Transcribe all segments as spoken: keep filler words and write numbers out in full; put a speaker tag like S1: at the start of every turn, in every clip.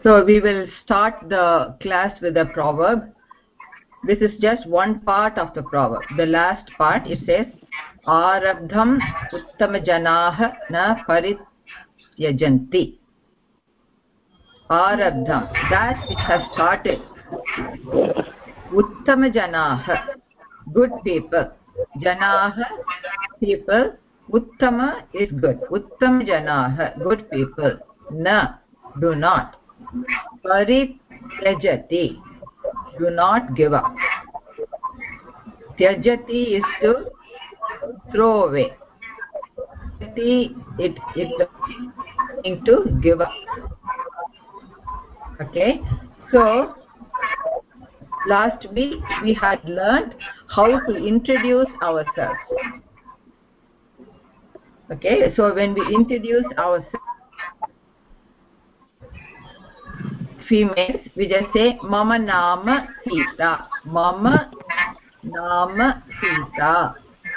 S1: So we will start the class with a proverb. This is just one part of the proverb. The last part, it says, Arabdham uttamajanah na parityajanti. Arabdham, that which has started. Uttamajanah, good people. Janah, people. Uttama is good. Uttamajanah, good people. Na, do not. Parityajati, do not give up. Tyajati is to throw away. It it means to give up. Okay, so last week we had learned how to introduce ourselves. Okay, so when we introduce ourselves, females, we just say Mama Nama Sita. Mama Nama Sita.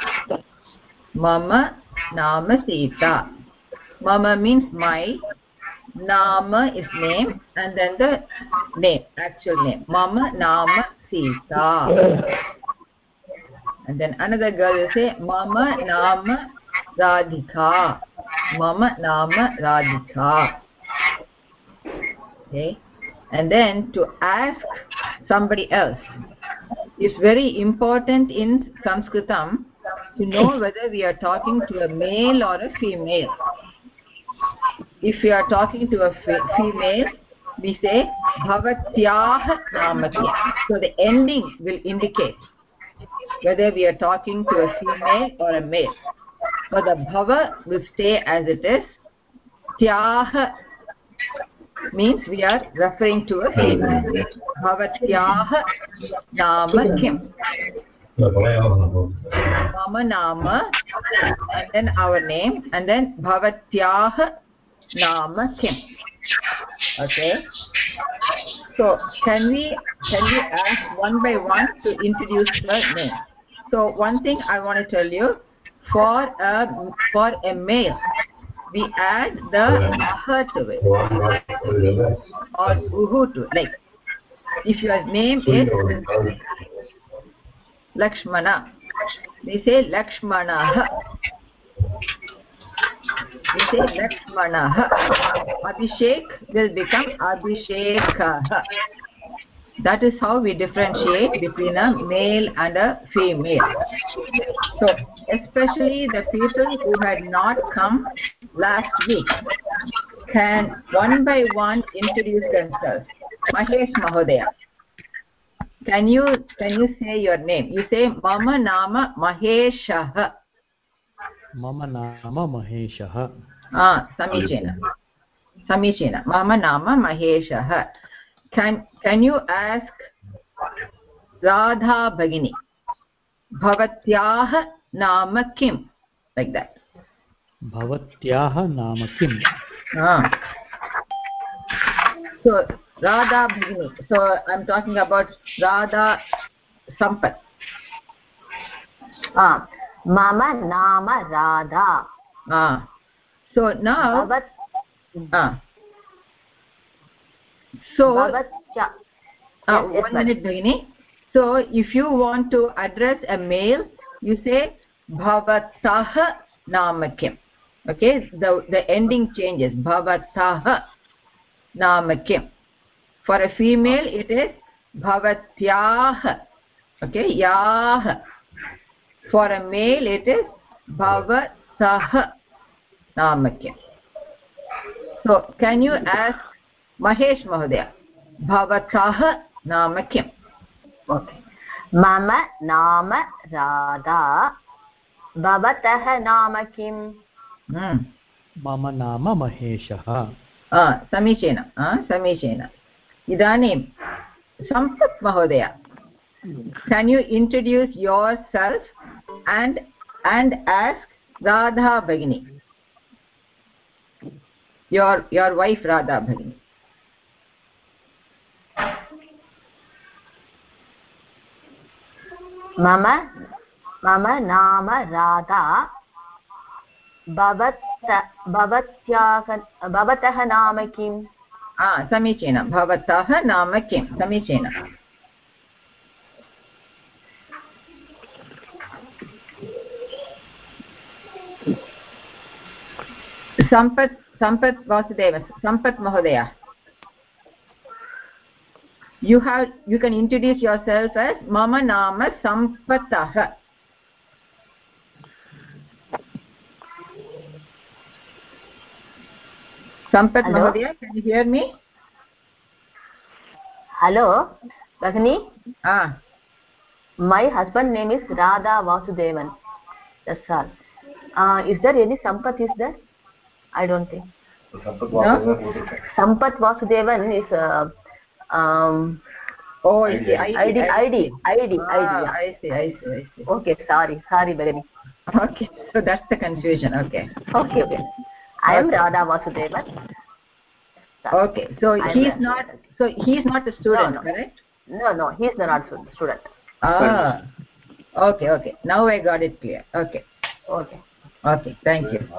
S1: Mama Nama Sita. Mama means my. Nama is name, and then the name, actual name. Mama Nama Sita. And then another girl will say Mama Nama Radhika. Mama Nama Radhika. Okay. And then to ask somebody else, it's very important in Sanskritam to know whether we are talking to a male or a female. If we are talking to a female, we say Bhavatyah Namati. So the ending will indicate whether we are talking to a female or a male. So the Bhava will stay as it is. Tyah means we are referring to a female. Bhavatyah Nama Kim. Mama Nama, and then our name, and then Bhavatyah Nama Kim. Okay. So can we can we ask one by one to introduce the name? So one thing I want to tell you, for a for a male, we add the aha to it or uhu to it. Like if your name is Lakshmana, we say Lakshmana. We say Lakshmana. Abhishek will become Abhisheka. That is how we differentiate between a male and a female. So especially the people who had not come last week can one by one introduce themselves. Mahesh Mahodaya, can you can you say your name? You say Mama Nama Maheshah.
S2: Mama Nama Maheshah.
S1: Ah, Samichena. Samichena. Mama Nama Maheshah. Can can you ask Radha Bhagini? Bhavatyah Nama Kim? Like that.
S2: Bhavatyah Nama Kim.
S1: Ah. So Radha Bhagini. So I'm talking about Radha Sampat.
S3: Ah. Mama Nama Radha.
S1: Ah. So now.
S3: Bhavat.
S1: Ah. So.
S3: Bhavatya.
S1: Uh, yes, one minute, Bhagini. So if you want to address a male, you say Bhavatah Namakim. Okay, the the ending changes. Bhavatah Namakim. For a female, it is Bhavatyah. Okay, Yah. For a male, it is Bhavatah Namakim. So can you ask Mahesh Mahodaya? Bhavatah Namakim.
S3: Okay. Mama Nama Radha. Bhavatah Nama Kim.
S1: Hmm.
S2: Mama Nama Maheshah.
S1: Ah, Samichena. Ah, Samichena. Idanim, Sampat Mahodaya, can you introduce yourself and and ask Radha Bhagini, your your wife Radha Bhagini?
S3: Mama Mama Nama Radha. Bhavat Bhavatyah Bhavatah Nama Kim.
S1: समीचीनं भवतः नाम किं समीचीनं सम्पत् सम्पत् वासुदेव सम्पत् महोदय you have you can introduce yourself as mama nama sampatah Sampat Mahodaya, can you hear me?
S3: Hello, Bhagini.
S1: Ah.
S3: My husband name is Radha Vasudevan. That's all. Uh, is there any Sampat is there? I don't think.
S1: No?
S3: Sampat Vasudevan is uh, um.
S1: Oh, I see.
S3: I D. I D. I D.
S1: Ah, I see. I see. I see.
S3: Okay. Sorry. Sorry, Bhagini.
S1: Okay. So that's the confusion. Okay.
S3: Okay. Okay. I am okay. Radha Vasudevan.
S1: Okay, so I'm he's not so he's not a student,
S3: no, no.
S1: correct?
S3: No, no, he's not a student.
S1: Ah, okay, okay. Now I got it clear. Okay.
S3: Okay.
S1: Okay, thank you.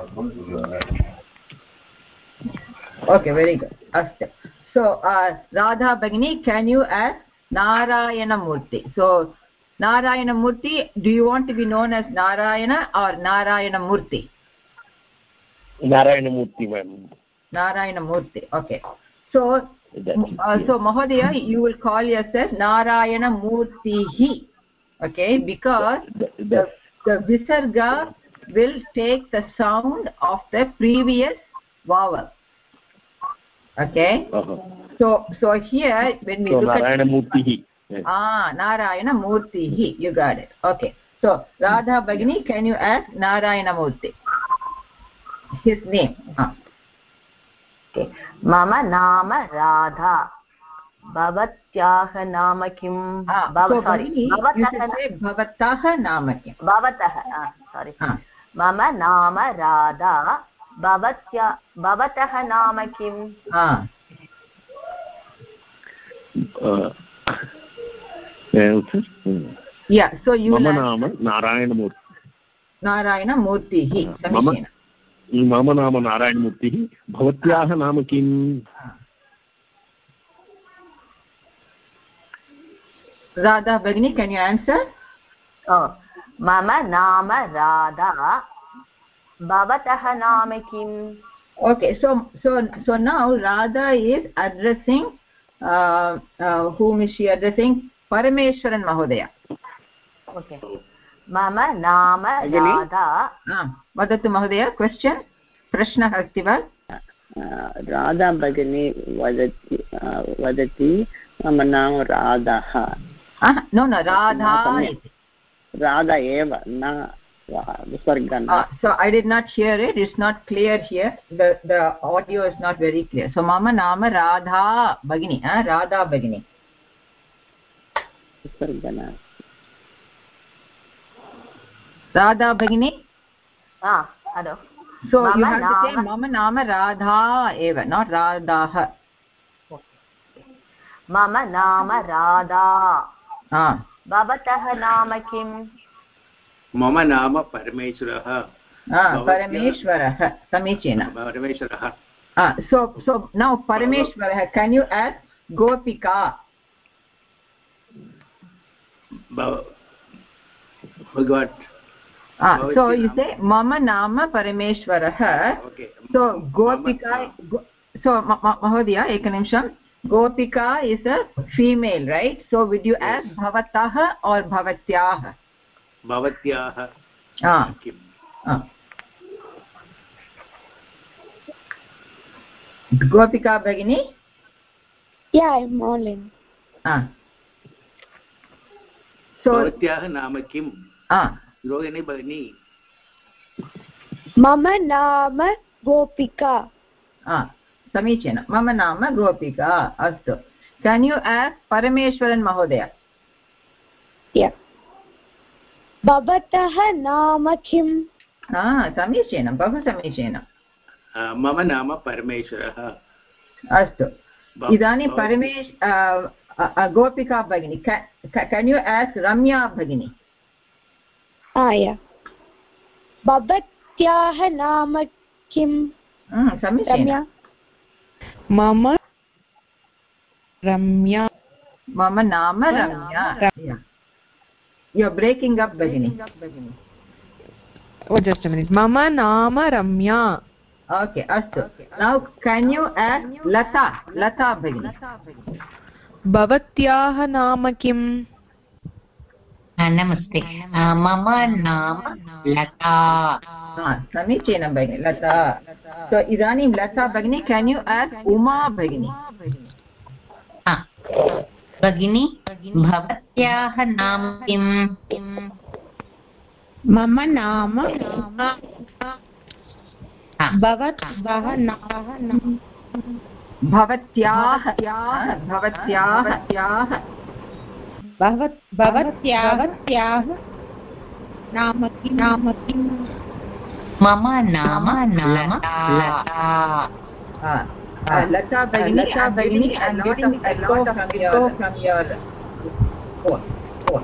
S1: Okay, very good. Asta. So, uh, Radha Bhagini, can you ask Narayana Murthy? So, Narayana Murthy, do you want to be known as Narayana or Narayana Murthy?
S4: Narayana Murthy, ma'am.
S1: Narayana Murthy. Okay. So, uh, so Mahodaya, you will call yourself Narayana Murthihi. Okay, because the, the, the Visarga will take the sound of the previous vowel. Okay.
S4: Uh-huh.
S1: So, so here when we
S4: so
S1: look
S4: Narayana
S1: at
S4: Murthihi.
S1: Yes. Ah, Narayana Murthihi. You got it. Okay. So, Radha Bhagini, can you ask Narayana Murthy? His name. Ah.
S3: Okay. Mama nama Radha. Bhavatyah nama kim?
S1: Ah,
S3: Bhav
S1: so
S3: sorry.
S1: Bhagini, you should say Bhavatah nama kim.
S3: Bhavatah. Ah, sorry.
S1: Ah.
S3: Mama nama Radha. Bhavatya Bhavatah nama kim?
S1: Ah.
S4: Uh,
S1: yeah, so you
S4: Mama nama Narayana Murthy.
S1: Narayana Murthihi.
S4: Samishena. Mama nama Narayana Murthihi. Bhavatyah nama kim?
S1: Radha Bhagini, can you answer?
S3: Oh, Mama nama Radha. Bhavatah nama kim?
S1: Okay, so so so now Radha is addressing uh, uh, whom is she addressing? Parameshwaran Mahodaya.
S3: Okay. Mama nama Radha.
S1: Ah, vadatu Mahodaya, question? Prashna अस्ति वा?
S5: Radha Bhagini vadati vadati mama nama Radha.
S1: Ah, no no Radha.
S5: Radha eva na visarga na.
S1: Ah, so I did not hear it. It's not clear here. The the audio is not very clear. So mama nama Radha Bhagini. Ah, Radha Bhagini.
S5: Visarga na.
S1: Radha Bhagini?
S3: Ah, hello.
S1: So
S3: mama
S1: you have
S3: nama,
S1: to say Mama Nama Radha eva, not Radha.
S3: Mama Nama Radha.
S1: Ah.
S3: Bhavatah Nama Kim?
S4: Mama Nama Parameshwarah.
S1: Ah, Parameshwarah. Samichena.
S4: Parameshwarah.
S1: Ah, so so now Parameshwarah, can you ask Gopika?
S4: Forgot.
S1: Ah, so you say Mama Nama Parameshwarah.
S4: Okay.
S1: So Gopika, go, so ma, ma, Mahodaya, ekanimsham. Gopika is a female, right? So would you yes. ask Bhavatah or Bhavatyah?
S4: Bhavatyah.
S1: Ah. ah. Gopika Bhagini?
S6: Yeah, I'm all in.
S1: Ah. So
S4: Bhavatyah nama kim?
S1: Ah.
S4: Rohini Bhagini.
S6: Mama nama Gopika.
S1: Ah. Samichena. Mama nama Gopika. Astu. Can you ask Parameshwaran Mahodaya?
S6: Yeah. Bhavatah nama kim?
S1: Ah, Samichena. Bahu Samichena.
S4: Uh, mama nama Parameshwarah.
S1: Astu. Idani Paramesh uh, uh, Gopika Bhagini. Can, can you ask Ramya Bhagini?
S6: Ah, yeah. Bhavatyah nama kim?
S1: Hmm, Samichena.
S7: Mama ramya
S1: mama nama ramya. Yeah, you're breaking up, Bhagini.
S7: Oh, just a minute. Mama nama ramya.
S1: Okay, astu. Now can you ask Lata? Lata, Bhagini.
S7: Bhavatyaah nama kim?
S8: नमस्ते मम नाम लता
S1: समीचीनं भगिनि लता. So इदानीं लता भगिनी, can you ask Uma भगिनी?
S8: भगिनी भवत्याः नाम किम्?
S6: मम नाम भवत्याः नाम
S1: भवत्याः भवत्याः
S6: भवत्याः नाम किं नाम किं
S8: मम नाम लता.
S1: Lata Bhagini, Lata Bhagini, I'm getting a lot of echo from your phone. phone.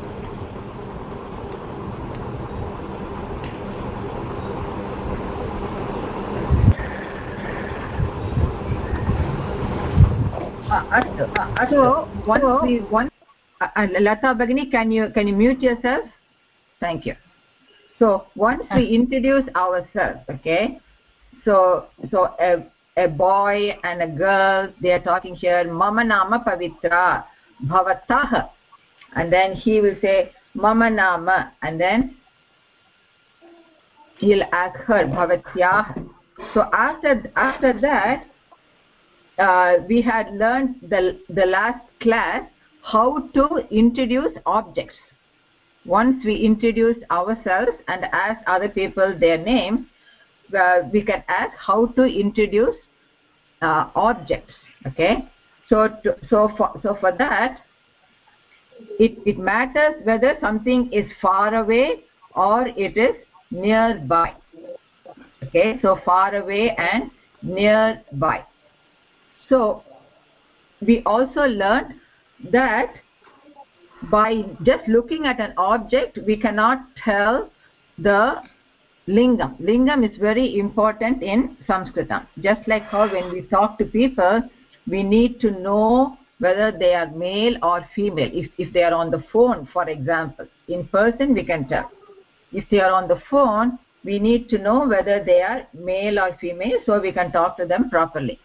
S1: Uh, so, once we, once, uh, Lata Bhagini, can you can you mute yourself? Thank you. So once we introduce ourselves, okay. So so a a boy and a girl, they are talking here. Mama nama Pavitra Bhavatah, and then he will say Mama nama, and then he'll ask her Bhavatyah. So after after that, uh, we had learned the the last class how to introduce objects. Once we introduce ourselves and ask other people their names, uh, we can ask how to introduce uh, objects. Okay, so to, so for so for that, it it matters whether something is far away or it is nearby. Okay, so far away and nearby. So we also learned that by just looking at an object we cannot tell the lingam. Lingam is very important in Sanskritam. Just like how when we talk to people, we need to know whether they are male or female. If, if they are on the phone, for example, in person we can tell. If they are on the phone, we need to know whether they are male or female, so we can talk to them properly.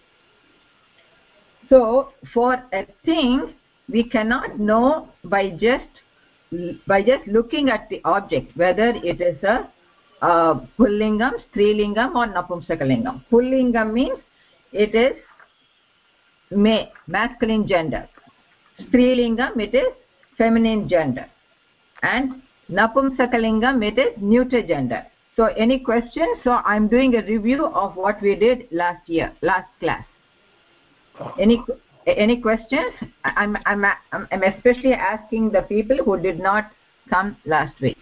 S1: So for a thing, we cannot know by just by just looking at the object whether it is a uh, pullingam, strilingam or napumsakalingam. Pullingam means it is ma masculine gender. Strilingam, it is feminine gender. And napumsakalingam, it is neuter gender. So any questions? So I'm doing a review of what we did last year, last class. Any any questions? I'm I'm I'm especially asking the people who did not come last week.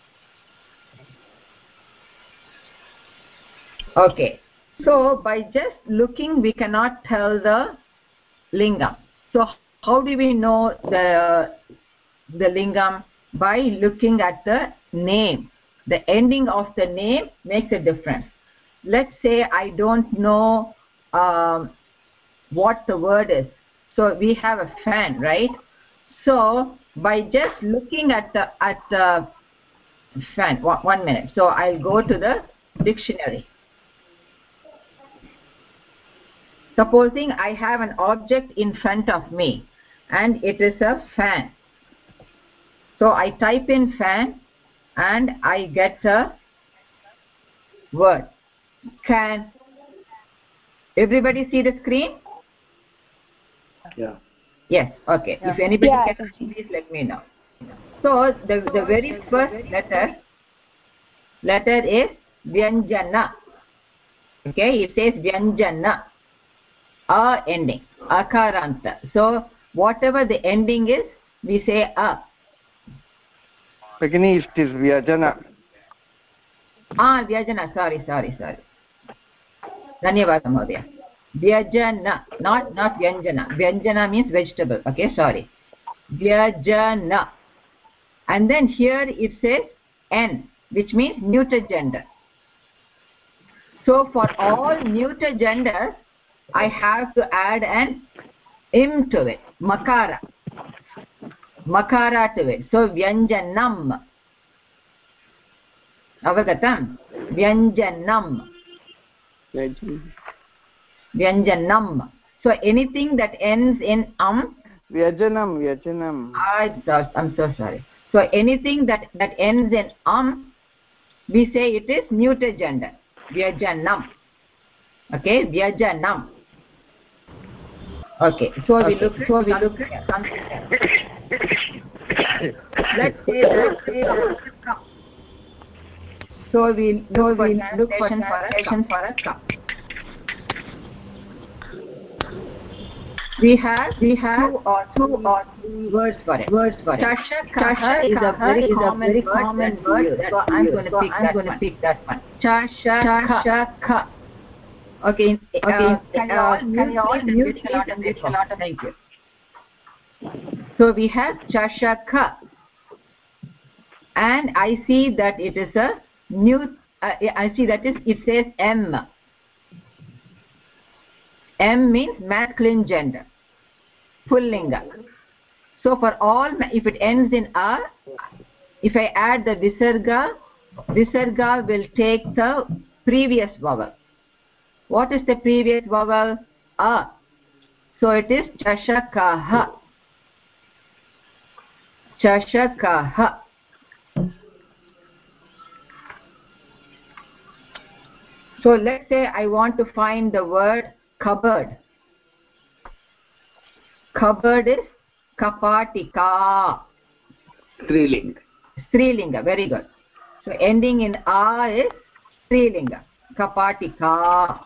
S1: Okay, so by just looking we cannot tell the lingam. So how do we know the the lingam? By looking at the name. The ending of the name makes a difference. Let's say I don't know um, what the word is. So we have a fan, right? So by just looking at the at the fan, one, one minute. So I'll go to the dictionary. Supposing I have an object in front of me and it is a fan. So I type in fan and I get a word. Can everybody see the screen?
S4: Yeah.
S1: Yes. Okay. Yeah. If anybody
S6: yeah,
S1: can, please let me know. So the the very first letter letter is Vyanjana. Okay. It says Vyanjana. A ending. Akaranta. So whatever the ending is, we say a.
S9: Beginning it is Vyajana.
S1: Ah, Vyajana. Sorry, sorry, sorry. Dhanyavada Mahodaya. Vyajana, not not Vyanjana. Vyanjana means vegetable. Okay, sorry. Vyajana. And then here it says N, which means neuter gender. So for all neuter genders, I have to add an im to it, makara. Makara to it. So vyanjanam. Avagatam. Vyanjanam. Vyanjanam. So anything that ends in um.
S5: Vyajanam, Vyajanam.
S1: I, I'm so sorry. So anything that, that ends in um, we say it is neuter gender. Vyajanam. Okay, Vyajanam. Okay, so okay. we look so we look at something. Let's say let's say cup. So we so we look for translation for a cup. We have we have two or two or three words for it. Words for it. Chasha is a very common very common word. So I'm going to pick I'm going to pick that one. Chasha. Okay. Okay. Uh, can you all can you all mute a lot of mute a lot of thank you. So we have chashaka, and I see that it is a new. Uh, I see that is it says M. M means masculine gender, pullinga. So for all, if it ends in a, if I add the visarga, visarga will take the previous vowel. What is the previous vowel? A. So it is chashakaha. Chashakaha. So let's say I want to find the word cupboard. Cupboard is kapatika.
S5: Strilinga.
S1: Strilinga, very good. So ending in a is strilinga. Kapatika.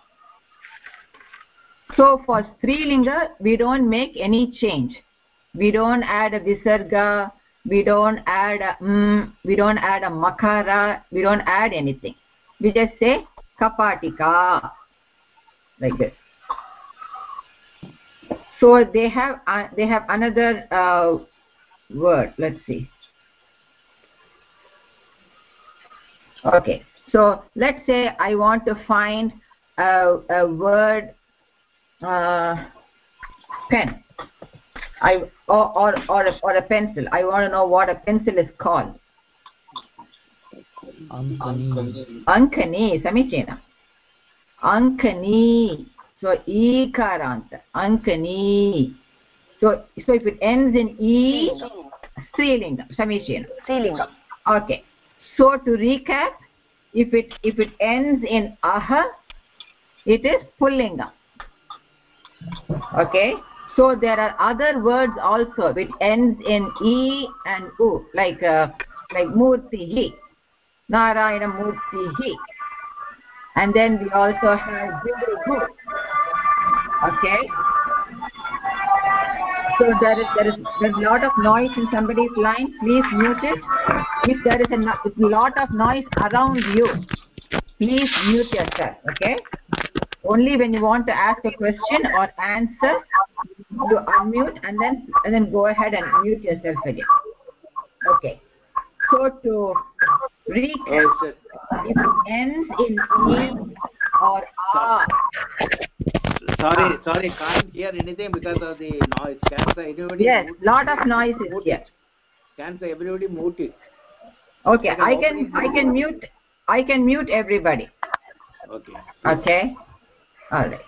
S1: So for strilinga, we don't make any change. We don't add a visarga. We don't add a mm, we don't add a makara. We don't add anything. We just say kapatika, like this. So they have uh, they have another uh, word. Let's see. Okay. So let's say I want to find a, a word uh, pen. I or or or a, or a pencil. I want to know what a pencil is called.
S2: Ankani.
S1: Ankani, samichena. Ankani. So ikaranta. Ankani. So so if it ends in e, strilinga, samichena.
S3: Strilinga.
S1: Okay. So to recap, if it if it ends in aha, it is pullinga. Okay. So there are other words also which ends in e and u, like uh, like murtihi, Narayana murtihi, and then we also have Vibhu. Okay. So there is there is there's a lot of noise in somebody's line. Please mute it. If there is a, no, a lot of noise around you, please mute yourself. Okay. Only when you want to ask a question or answer, you unmute and then and then go ahead and mute yourself again. Okay. So to recap, if it ends in e or a.
S9: Sorry, sorry, can't hear anything because of the noise. Can everybody?
S1: Yes, lot of noise is here.
S9: Can everybody mute it?
S1: Okay, I can I can mute I can mute everybody.
S9: Okay.
S1: Okay. All right.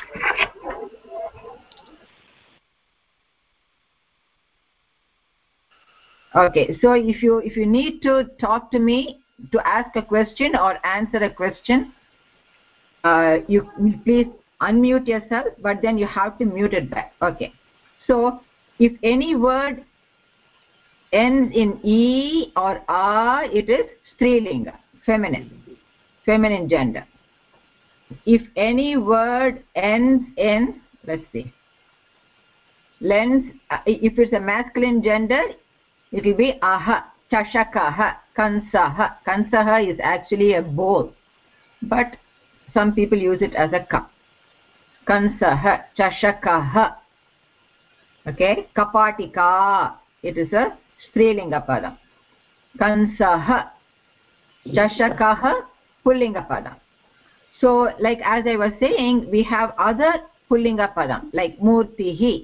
S1: Okay, so if you if you need to talk to me to ask a question or answer a question, uh, you please unmute yourself, but then you have to mute it back. Okay. So if any word ends in e or a, it is strilinga, feminine, feminine gender. If any word ends in, let's see, lens, if it's a masculine gender, it will be aha, chashakaha, kansaha. Kansaha is actually a bowl, but some people use it as a cup. Kansaha, chashakaha. Okay, kapatika, it is a strilinga padam. Kansaha, chashakaha, pullinga padam. So like as I was saying, we have other pullinga padam like murtihi,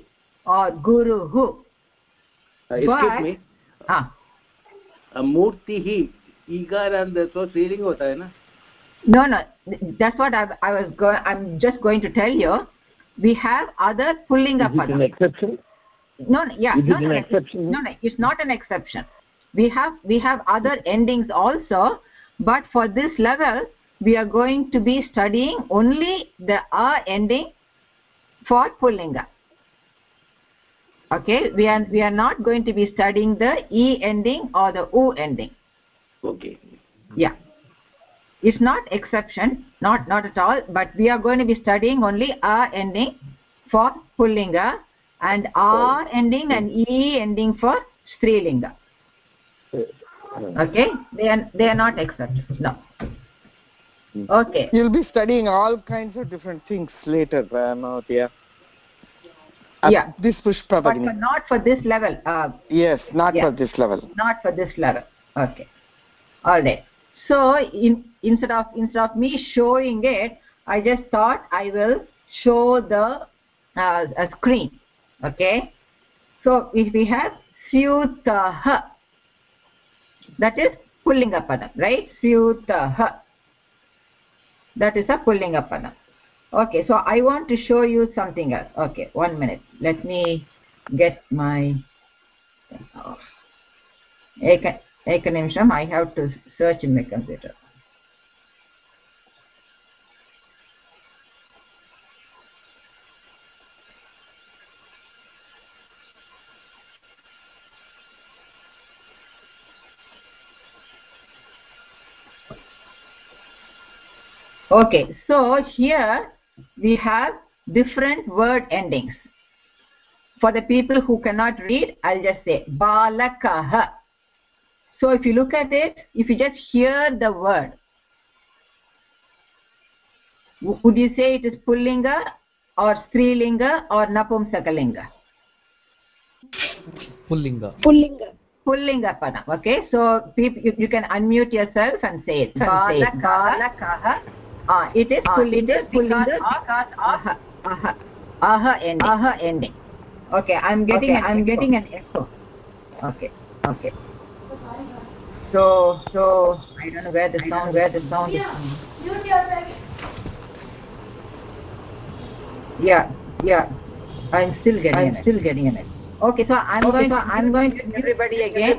S1: or guruhu.
S9: Uh, excuse me.
S1: Ah.
S9: Murtihi, ikaranta, so strilinga hota hai na?
S1: No, no. That's what I, I was going. I'm just going to tell you. We have other pullinga
S4: padam. Is it an exception?
S1: No, no. Yeah.
S4: Is
S1: no,
S4: it an
S1: no,
S4: exception?
S1: No, no. It's not an exception. We have we have other endings also, but for this level, we are going to be studying only the a ending for pullinga. Okay, we are we are not going to be studying the e ending or the u ending.
S9: Okay.
S1: Yeah, it's not exception, not not at all, but we are going to be studying only a ending for pullinga and r ending and e ending for strilinga. Okay, they are they are not exceptions. No. Okay,
S5: you'll be studying all kinds of different things later, Mahathir.
S1: Yeah,
S5: this Pushpa
S1: but for, not for this level. Uh,
S5: yes, not
S1: yeah,
S5: for this level.
S1: Not for this level. Okay, all right. So in, instead of instead of me showing it, I just thought I will show the uh, a screen. Okay, so if we have syutah, that is pullinga padam, right? Syutah, that is a pullinga padam. Okay, so I want to show you something else. Okay, one minute. Let me get my oh, eka eka nimsham. I have to search in my computer. Okay, so here we have different word endings. For the people who cannot read, I'll just say balakah. So if you look at it, if you just hear the word, would you say it is pullinga or strilinga or napumsakalinga?
S2: Pullinga.
S6: Pullinga.
S1: Pullinga padam. Okay, so people, you, you can unmute yourself and say it. Balakah. Ah, it is pullinga because of aha, aha, aha ending. Aha ending. Okay, I'm getting okay, an I'm echo. getting an echo. Okay, okay. So, so I don't know where the sound, where the sound yeah. is. Yeah, yeah. I'm still getting I'm it. still getting an echo. Okay, so I'm okay, going. So I'm going to everybody again.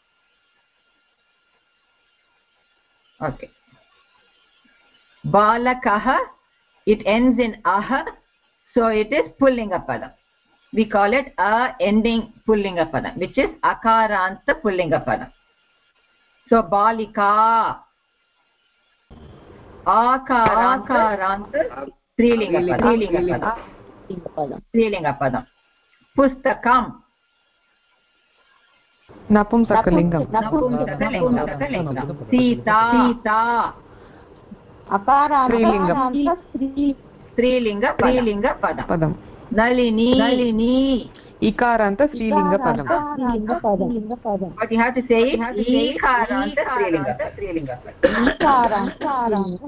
S1: Okay. Balakah, it ends in aha, so it is pullinga padam. We call it a ending pullinga padam, which is akaranta pullinga padam. So balika, akaranta strilinga padam. Strilinga padam. Pustakam,
S7: napumsakalingam.
S1: Napumsakalingam. Sita, Sita.
S6: Aparanta
S1: strilinga strilinga padam.
S7: padam.
S1: Nalini, Nalini.
S7: Ikaranta strilinga padam.
S1: But you have to say it. Ikaranta strilinga padam.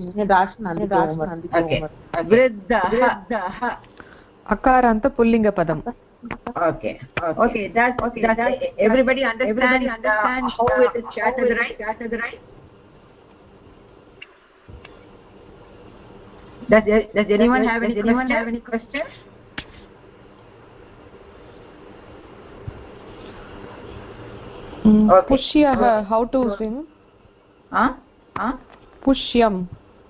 S1: Okay. Vriddha.
S7: Akaranta pullinga padam.
S1: Okay. Okay. That's okay. That's everybody understand. Everybody understand how it is categorized. Right? Does, does anyone does, have any does anyone have any questions?
S7: Mm. Okay. Pushyah, how to sing?
S1: Huh? Huh?
S7: Pushyam.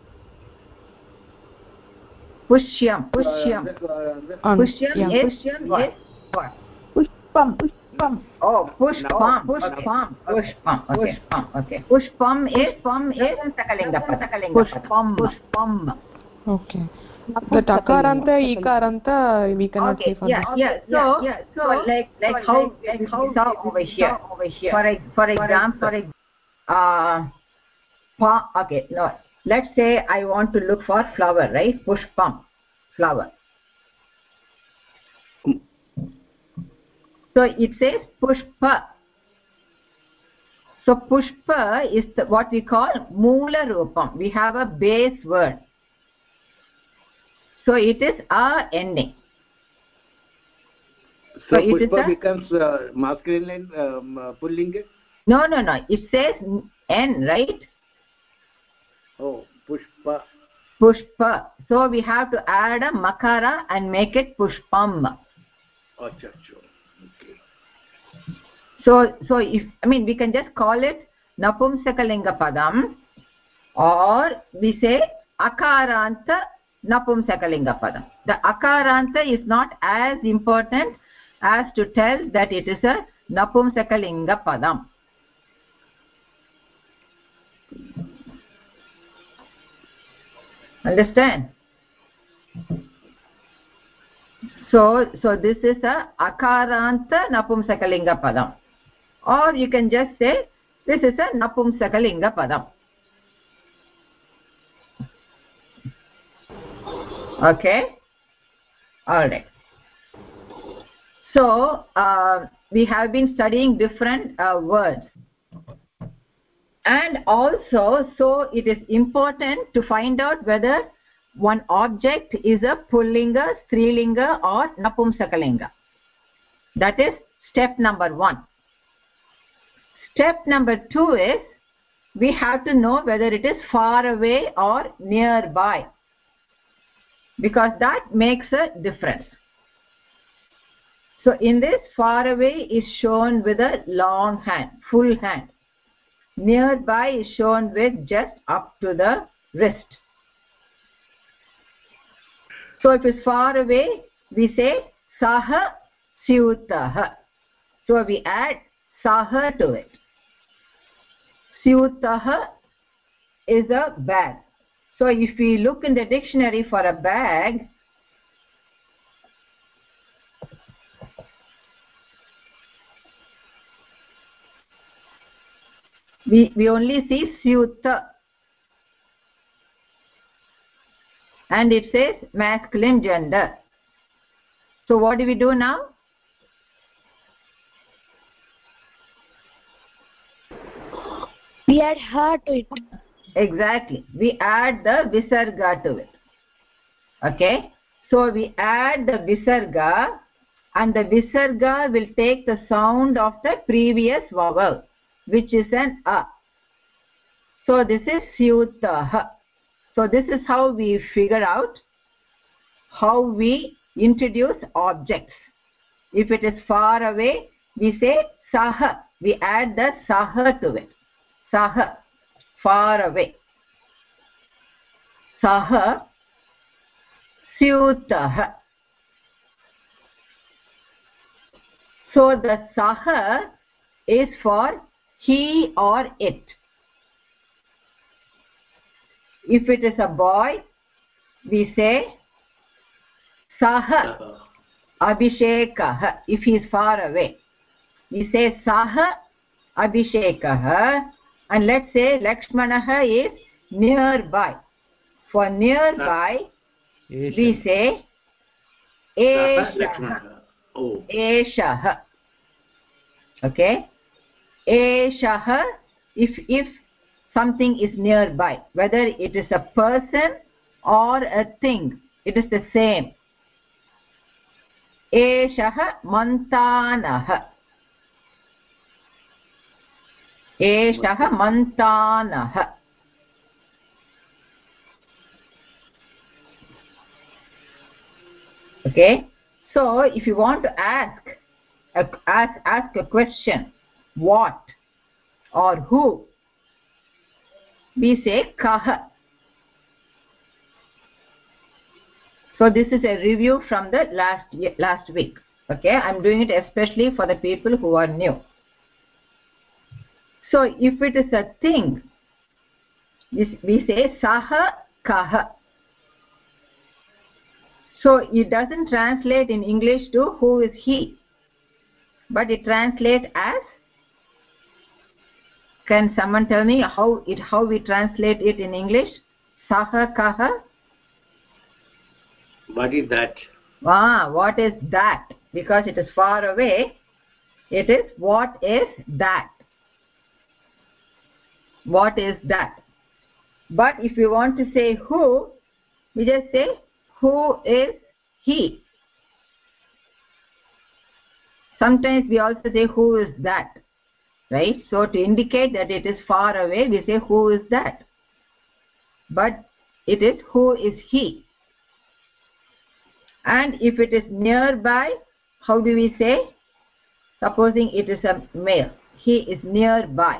S1: Pushyam. Pushyam. Pushyam is what? What? Pushpam. Pushpam. Oh, pushpam. Pushpam. Pushpam. Okay. Okay. Pushpam is Pushpam is Sakalinga. Pushpam. Pushpam.
S7: Okay. The takaranta, ikaranta, we cannot
S1: okay,
S7: say for
S1: yeah,
S7: this.
S1: Yeah, so, yeah, so, so like, like so how, like, like how we saw over here. Over here. For, for example, uh, pa, okay, no, let's say I want to look for flower, right? Pushpam, flower. So it says pushpa. So pushpa is the, what we call moola rupam. We have a base word. So it is a ending.
S9: So,
S1: so it
S9: Pushpa
S1: is a,
S9: becomes uh, masculine um, uh, pullinga?
S1: no, no, no. It says N, right?
S9: Oh, Pushpa.
S1: Pushpa. So we have to add a makara and make it Pushpam.
S9: Acha, acha. Okay.
S1: So, so if, I mean, we can just call it Napumsakalinga Padam, or we say Akaranta Napumsakalinga Padam. The Akaranta is not as important as to tell that it is a Napumsakalinga Padam. Understand? So, so this is a Akaranta Napumsakalinga Padam. Or you can just say this is a Napumsakalinga Padam. Okay? Alright. So, uh, we have been studying different uh, words. And also, so it is important to find out whether one object is a Pullinga, Strilinga or Napumsakalinga. That is step number one. Step number two is we have to know whether it is far away or nearby, because that makes a difference. So in this, far away is shown with a long hand, full hand. Nearby is shown with just up to the wrist. So if it's far away, we say saha syutaha. So we add saha to it. Syutaha is a bag. So if we look in the dictionary for a bag, we, we only see syuta. And it says masculine gender. So what do we do now?
S6: We add her to it.
S1: Exactly. We add the visarga to it. Okay. So we add the visarga, and the visarga will take the sound of the previous vowel, which is an a. So this is syutaha. So this is how we figure out how we introduce objects. If it is far away, we say saha. We add the saha to it. Saha, far away. Saha syutaha. So the saha is for he or it. If it is a boy, we say saha abhishekah. If he is far away, we say saha abhishekah. And let's say Lakshmanaha is nearby. For nearby, we say eshaha.
S9: Oh.
S1: Eshaha. Okay? Eshaha, if, if something is nearby, whether it is a person or a thing, it is the same. Eshaha mantanah. Eshaha mantanah. Okay? So, if you want to ask, a, ask, ask a question, what or who, we say kah. So this is a review from the last last week. Okay, I'm doing it especially for the people who are new. So if it is a thing, we say saha kah. So it doesn't translate in English to who is he, but it translates as, can someone tell me how it how we translate it in English? Saha kah.
S9: What is that?
S1: Ah, what is that? Because it is far away, it is what is that? What is that? But if you want to say who, we just say who is he? Sometimes we also say who is that, right? So to indicate that it is far away, we say who is that, but it is who is he. And if it is nearby, how do we say? Supposing it is a male, he is nearby.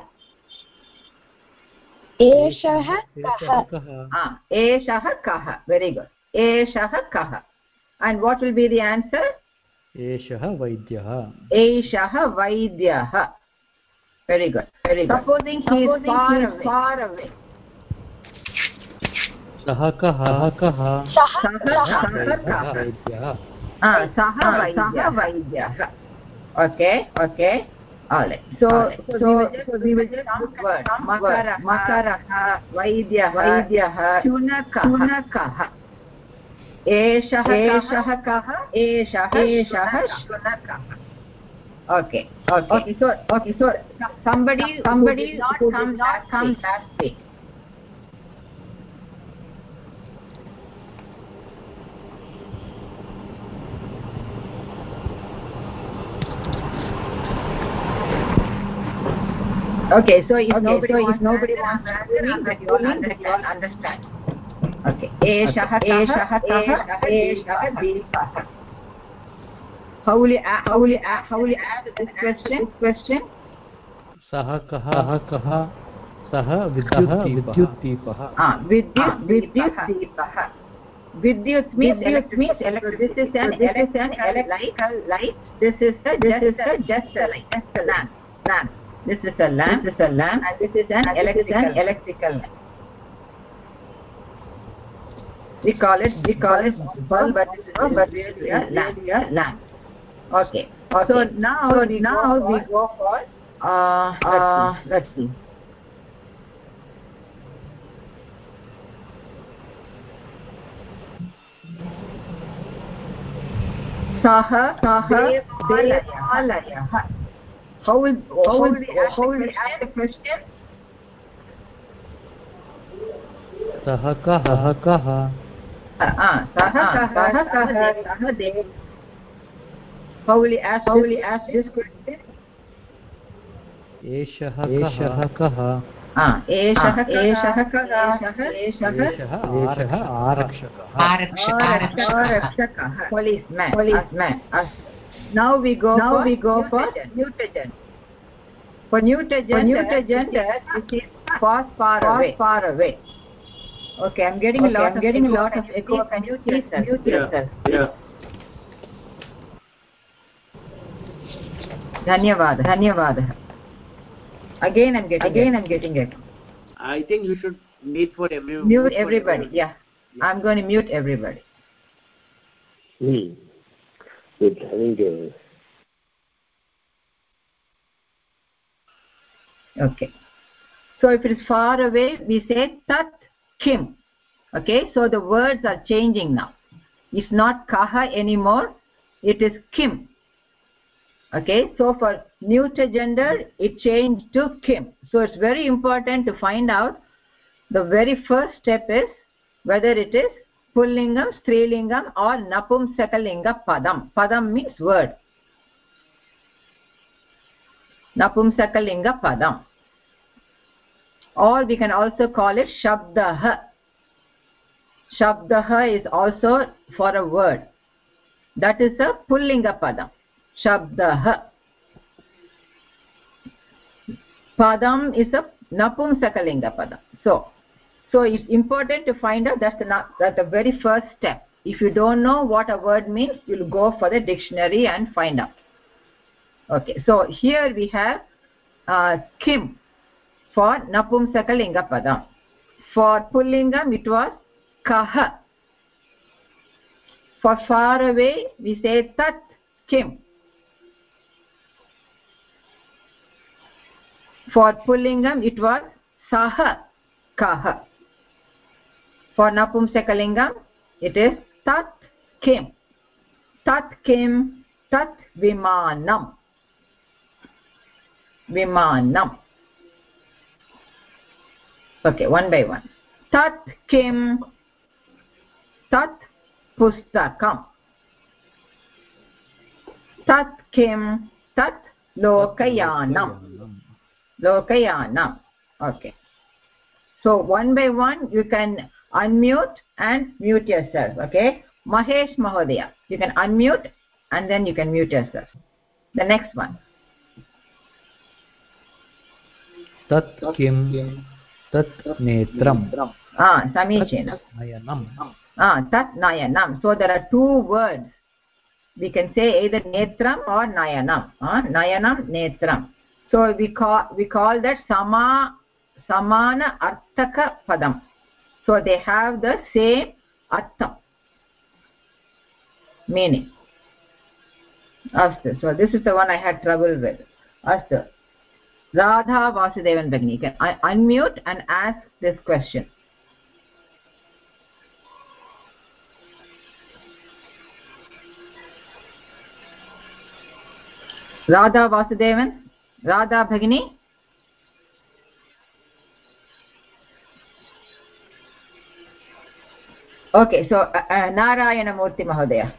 S6: एषः कः
S1: ah एषः कः very good एषः कः and what will be the answer?
S2: एषः वैद्यः
S1: एषः वैद्यः very good very good supposing he is far away, far away.
S2: सः कः कः
S1: सः
S2: वैद्यः
S1: ah सः वैद्यः okay okay all right so right. so, so we will just, so we will just some word makarah makarah vaidyah vaidyah shunakah shunakah एषः एषः कः एषः एषः शुनकः okay okay okay so okay so somebody somebody who did not come not come last week okay so if okay, nobody so if nobody wants to answer that you all understand understand okay एषः एषः कः एषः दीपः how will you add, how will you add, how will you add this question question
S2: सः कः कः सः विद्युत् दीपः
S1: ah vidyut vidyut deepah vidyut means vidyut means electricity this is an this is an electrical light this is a this is a just a light just a lamp lamp this is a lamp this is a lamp and this is an electrical electrical light. We call it we call it bulb, but this is but really a lamp. lamp. Okay. okay. So now so we now go we go for uh, uh let's see. Saha saha devalayah. How will how will we ask how will we ask the question?
S2: सः कः कः
S1: ah saha saha saha saha dev how will you ask how will you ask this question
S2: एषः एषः कः
S1: ah एषः एषः कः एषः
S2: एषः आरक्षकः
S1: आरक्षकः policeman policeman now we go now for we go for mutagen for mutagen mutagen it is far far away far away okay I'm getting okay, a lot I'm of getting echo. a lot of echo can you please mute yourself
S9: yeah
S1: dhanyawad dhanyawad again I'm getting again I'm getting it
S9: I think you should mute for everyone
S1: mute, mute everybody everyone. Yeah. yeah I'm going to mute everybody
S4: hmm good having a
S1: okay so if it is far away we say tat kim okay so the words are changing now it's not kaha anymore it is kim okay so for neuter gender it changed to kim so it's very important to find out the very first step is whether it is pullingam strilingam or napumsakalinga padam padam means word napumsakalinga padam or we can also call it shabdah shabdah is also for a word that is a pullinga padam shabdah padam is a napumsakalinga padam so so it's important to find out that's the that's the very first step if you don't know what a word means you'll go for the dictionary and find out okay so here we have uh, kim for napumsakalinga padam for pullingam it was kah for far away we say tat kim for pullingam it was sah kah for napumsakalingam it is tat kim tat kim tat vimanam vimanam okay one by one tat kim tat pustakam tat kim tat lokayanam. Lokayanam. Okay. So one by one you can unmute and mute yourself. Okay. Mahesh Mahodaya, you can unmute and then you can mute yourself. The next one.
S2: tat kim tat netram.
S1: Ah, Samichena.
S2: Nayanam.
S1: Ah, tat nayanam. So there are two words. We can say either netram or nayanam. Ah, nayanam, netram. So we call we call that sama samana arthaka padam. So they have the same artham meaning. Astu. So this is the one I had trouble with. Astu. Radha Vasudevan Bhagini, can I unmute and ask this question. Radha Vasudevan, Radha Bhagini. Okay, so uh, uh, Narayana Murthy Mahodaya.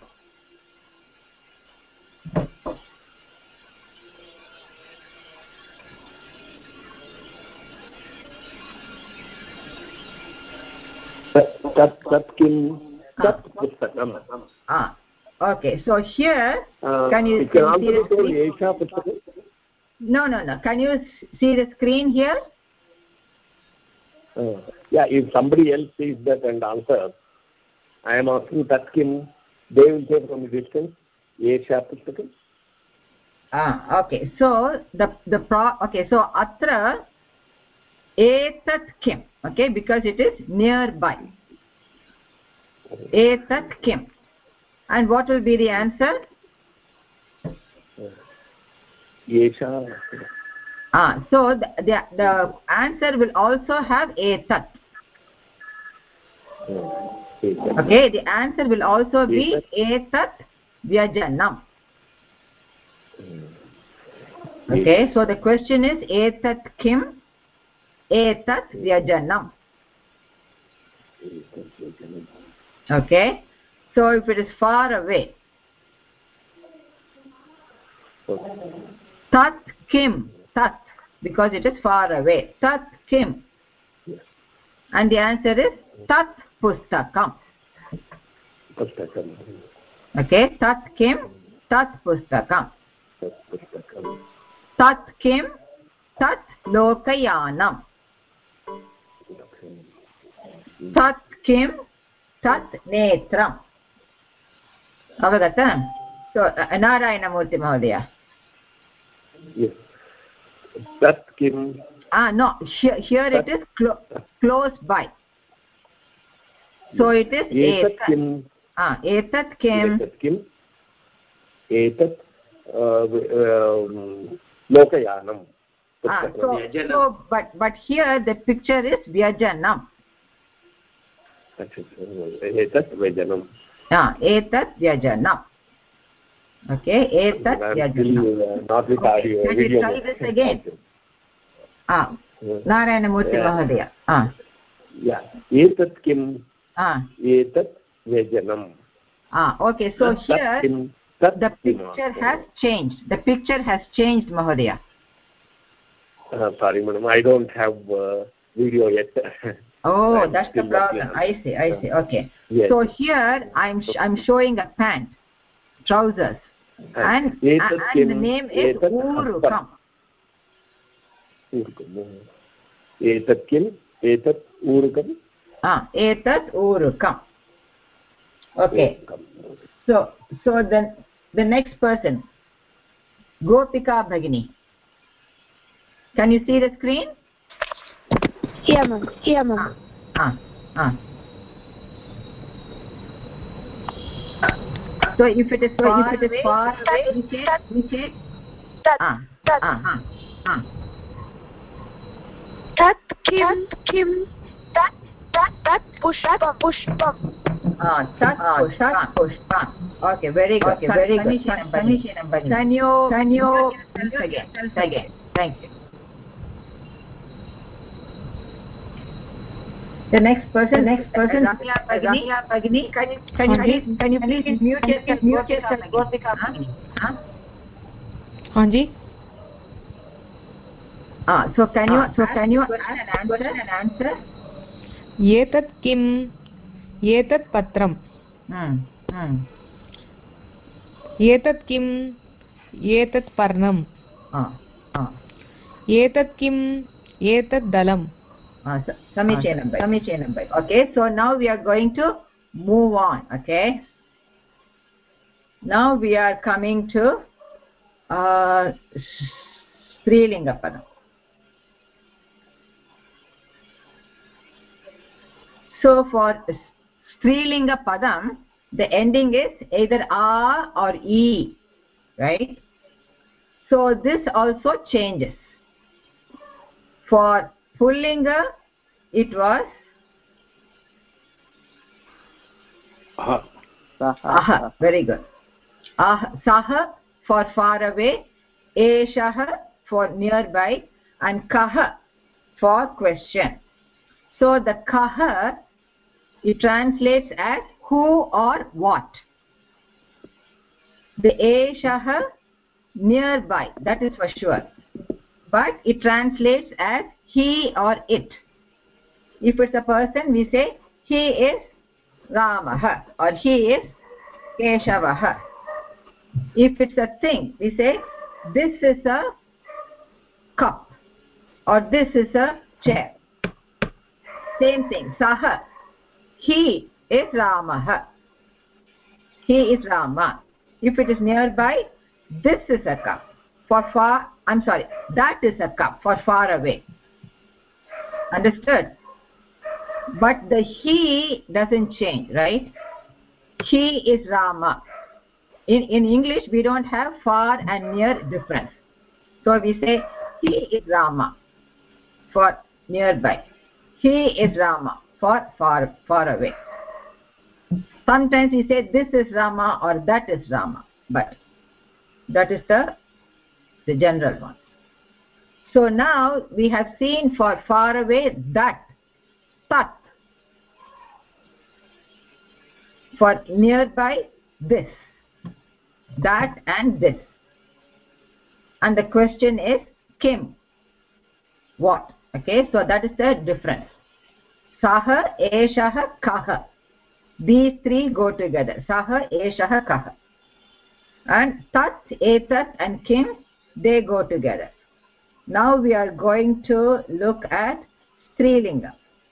S4: tat tat kim tat pustakam.
S1: Ah, okay. So here,
S4: Uh,
S1: can you,
S4: you
S1: can
S4: can
S1: you see
S4: also
S1: the
S4: tell
S1: screen?
S4: Esha pustakam.
S1: No, no, no. Can you see the screen here?
S4: Uh, yeah, if somebody else sees that and answers, I am asking tat kim, they will say from a distance, Esha pustakam.
S1: Ah, okay. So the the pro. Okay, so atra etat kim. Okay, because it is nearby. Etat kim. And what will be the answer?
S4: Esha.
S1: Ah, so the, the the answer will also have etat. Okay, the answer will also be etat vyajanam. Okay, so the question is etat kim etat vyajanam. Okay, so if it is far away, tat kim, tat, because it is far away, tat kim, and the answer is tat pustakam.
S4: Pustakam.
S1: Okay, tat kim tat pustakam. Tat kim tat lokayanam. Tat kim tat netram. Avagata? So uh, Narayana Murthy Mahodaya.
S4: Yes. Tat kim.
S1: Ah, no, here, here it is clo close by. So it is
S4: etat
S1: etat.
S4: kim.
S1: Ah, etat kim.
S4: Etat kim. Etat uh, um, lokayanam.
S1: Ah, so, so but but here the picture is vyajanam.
S4: Etat vyajanam.
S1: Ah, etat vyajanam. Okay, etat vyajanam.
S4: Not with audio.
S1: Can you try this again? Ah, Narayana Murthy Mahodaya. Ah.
S4: Yeah. Etat kim.
S1: Ah.
S4: Etat vyajanam.
S1: Ah, okay. So here
S4: kim,
S1: the picture has changed. The picture has changed, Mahodaya.
S4: Uh, sorry, madam. I don't have uh, video yet.
S1: Oh, that's the problem. I see. I see. Okay. Yes. So here I'm sh I'm showing a pant, trousers, and, and, and the name is Urukam.
S4: Etat kim, etat urukam.
S1: Ah, etat urukam. Okay. So so then the next person, Gopika Bhagini. Can you see the screen?
S6: Yeah, ma'am. Yeah, ma'am.
S1: Ah, ah. So if it is so far, if it is away, far away, we say, we say,
S6: tat,
S1: ah,
S6: tat,
S1: ah, ah, ah.
S6: Tat kim, kim, tat, tat, tat, pushpam, pushpam.
S1: Ah, tat, pushpam, pushpam. Okay, very good. Okay, very good. Can you, can you, again, again. Thank you. The next person, the next person, Ramya Bhagini. Can you, can you please, can you please mute yourself, mute yourself, Gopika Bhagini? Huh?
S7: Hanji.
S1: Ah, so can you so can you ask an answer an answer?
S7: Etat kim? Etat patram.
S1: Hmm. Hmm.
S7: Etat kim? Etat parnam.
S1: Ah. Ah.
S7: Etat kim? Etat dalam.
S1: Ah, samichenam bhai. Samichenam bhai. Okay, so now we are going to move on. Okay. Now we are coming to uh, Strilinga padam. So for Strilinga padam, the ending is either a or e, right? So this also changes. For Pullinga, it was
S5: aha.
S1: aha. Very good. Ah, saha for far away, eshah for nearby, and kaha for question. So the kaha, it translates as who or what. The eshah, nearby, that is for sure, but it translates as he or it. If it's a person, we say he is Ramah or he is Keshavah. If it's a thing, we say this is a cup or this is a chair. Same thing. Saha, he is Ramah. He is Rama. If it is nearby, this is a cup. For far, I'm sorry, that is a cup for far away. Understood? But the he doesn't change, right? He is Rama. In, in English, we don't have far and near difference. So we say he is Rama for nearby. He is Rama for far, far away. Sometimes we say this is Rama or that is Rama, but that is the, the general one. So now we have seen for far away that, tat. For nearby, this, that and this. And the question is kim, what? Okay, so that is the difference. Saha, eshah, kaha. These three go together. Saha, eshah, kaha. And tat, etat and kim, they go together. Now we are going to look at Strilinga.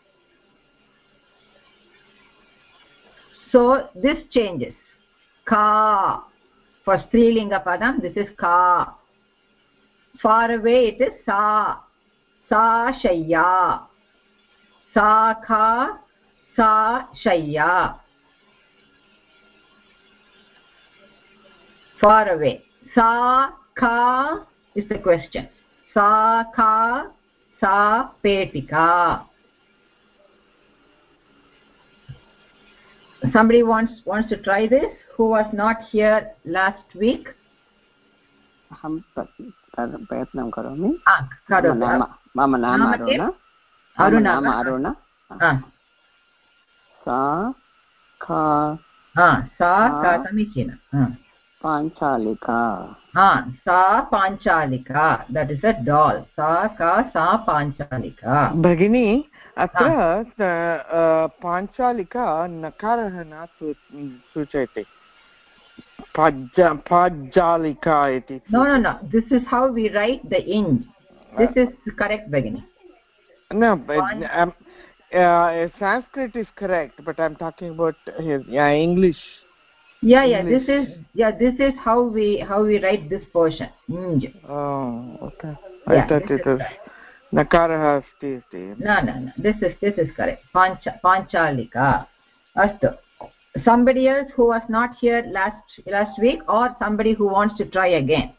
S1: So this changes. Ka. For Strilinga padam, this is ka. Far away it is sa. Sa shayya. Sa kha. Sa shayya. Far away. Sa kha is the question. Sa kha. Sa petika. Somebody wants wants to try this who was not here last week?
S10: अहं प्रयत्नं करोमि.
S1: मम
S10: नाम अरुण. नाम अरुण. सा खा
S1: सा का समीचीनं.
S10: पाञ्चालिका.
S1: सा पाञ्चालिका. That is a doll. सा का सा पाञ्चालिका.
S5: भगिनी अत्र पाञ्चालिका नकारः न सूचयति. पाञ्चालिका इति.
S1: No, no, no. This is how we write the ing. This is correct, Bhagini.
S5: No, but um, uh, Sanskrit is correct, but I'm talking about his yeah English.
S1: Yeah, yeah. English. This is yeah. This is how we how we write this portion. Mm.
S5: Oh, okay.
S1: Yeah,
S5: I thought it was nakarah asti asti.
S1: No, no, no. This is this is correct. Pancha panchalika. Astu. Somebody else who was not here last last week, or somebody who wants to try again.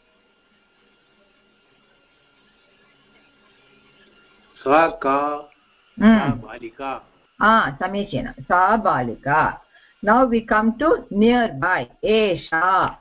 S9: Sa ka sa balika.
S1: Ah, samichinam. Sa balika. Now we come to nearby. Esha.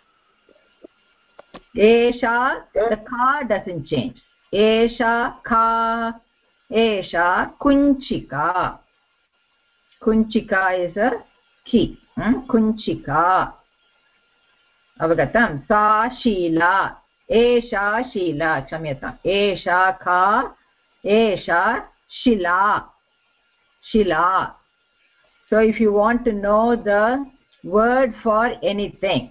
S1: Esha, the ka doesn't change. Esha ka. Esha kunchika. Kunchika is a key. Hmm? Kunchika. Avagatam. Sa Sheila. Esha Sheila. Kshamyatam. Esha Ka. Esha Shila. Shila. So if you want to know the word for anything,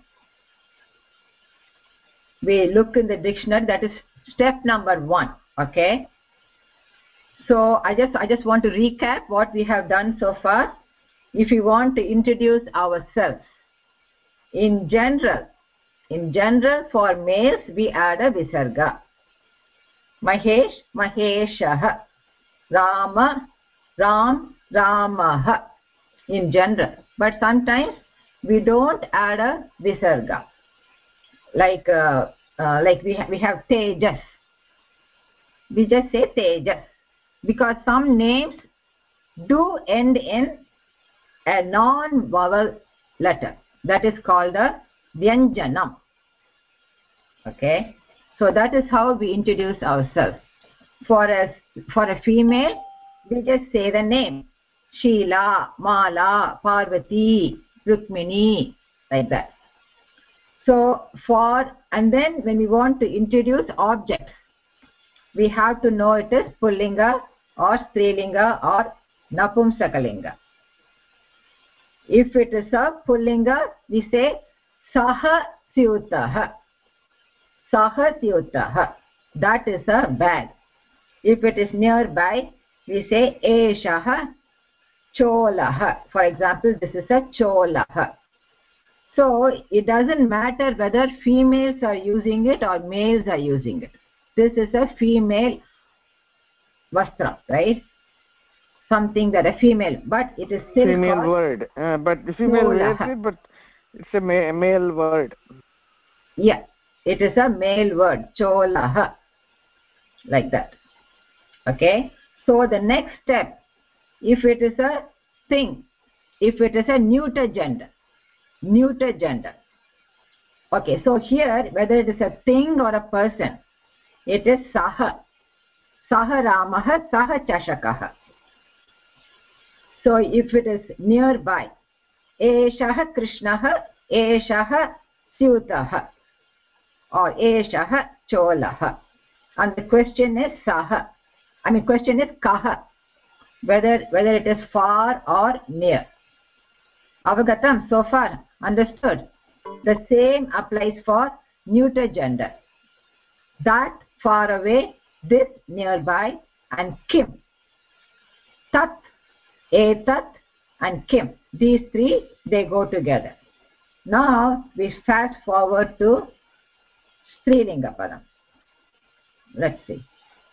S1: we look in the dictionary. That is step number one. Okay. So I just I just want to recap what we have done so far. If you want to introduce ourselves, in general, in general for males we add a visarga. Mahesh, Maheshah. Rama, Ram, Ramah. In general, but sometimes we don't add a visarga. Like uh, uh, like we ha we have Tejas. We just say Tejas because some names do end in a non-vowel letter. That is called a Vyanjanam. Okay, so that is how we introduce ourselves. For a for a female, we just say the name: Sheila, Mala, Parvati, Rukmini, like that. So for and then when we want to introduce objects, we have to know it is Pullinga or Strilinga or Napumsakalinga. If it is a Pullinga, we say Saha Syutaha. Saha Syutaha. That is a bag. If it is nearby, we say Eshaha Cholaha. For example, this is a Cholaha. So it doesn't matter whether females are using it or males are using it. This is a female vastra, right? Something that a female, but it is still
S5: female
S1: called
S5: word. Uh, but the female wears it, but it's a ma male word.
S1: Yeah, it is a male word, cholaha, like that. Okay. So the next step, if it is a thing, if it is a neuter gender, neuter gender. Okay, so here whether it is a thing or a person, it is saha. Saha Ramaha, saha Chashakaha. So if it is nearby, Eshaha Krishnaha, Eshaha Syutaha, or Eshaha Cholaha. And the question is saha. I mean question is kaha. Whether whether it is far or near. Avagatam, so far understood? The same applies for neuter gender. That far away, this nearby, and kim. Tat, etat, and kim. These three, they go together. Now we fast forward to Strilinga Padam. Let's see.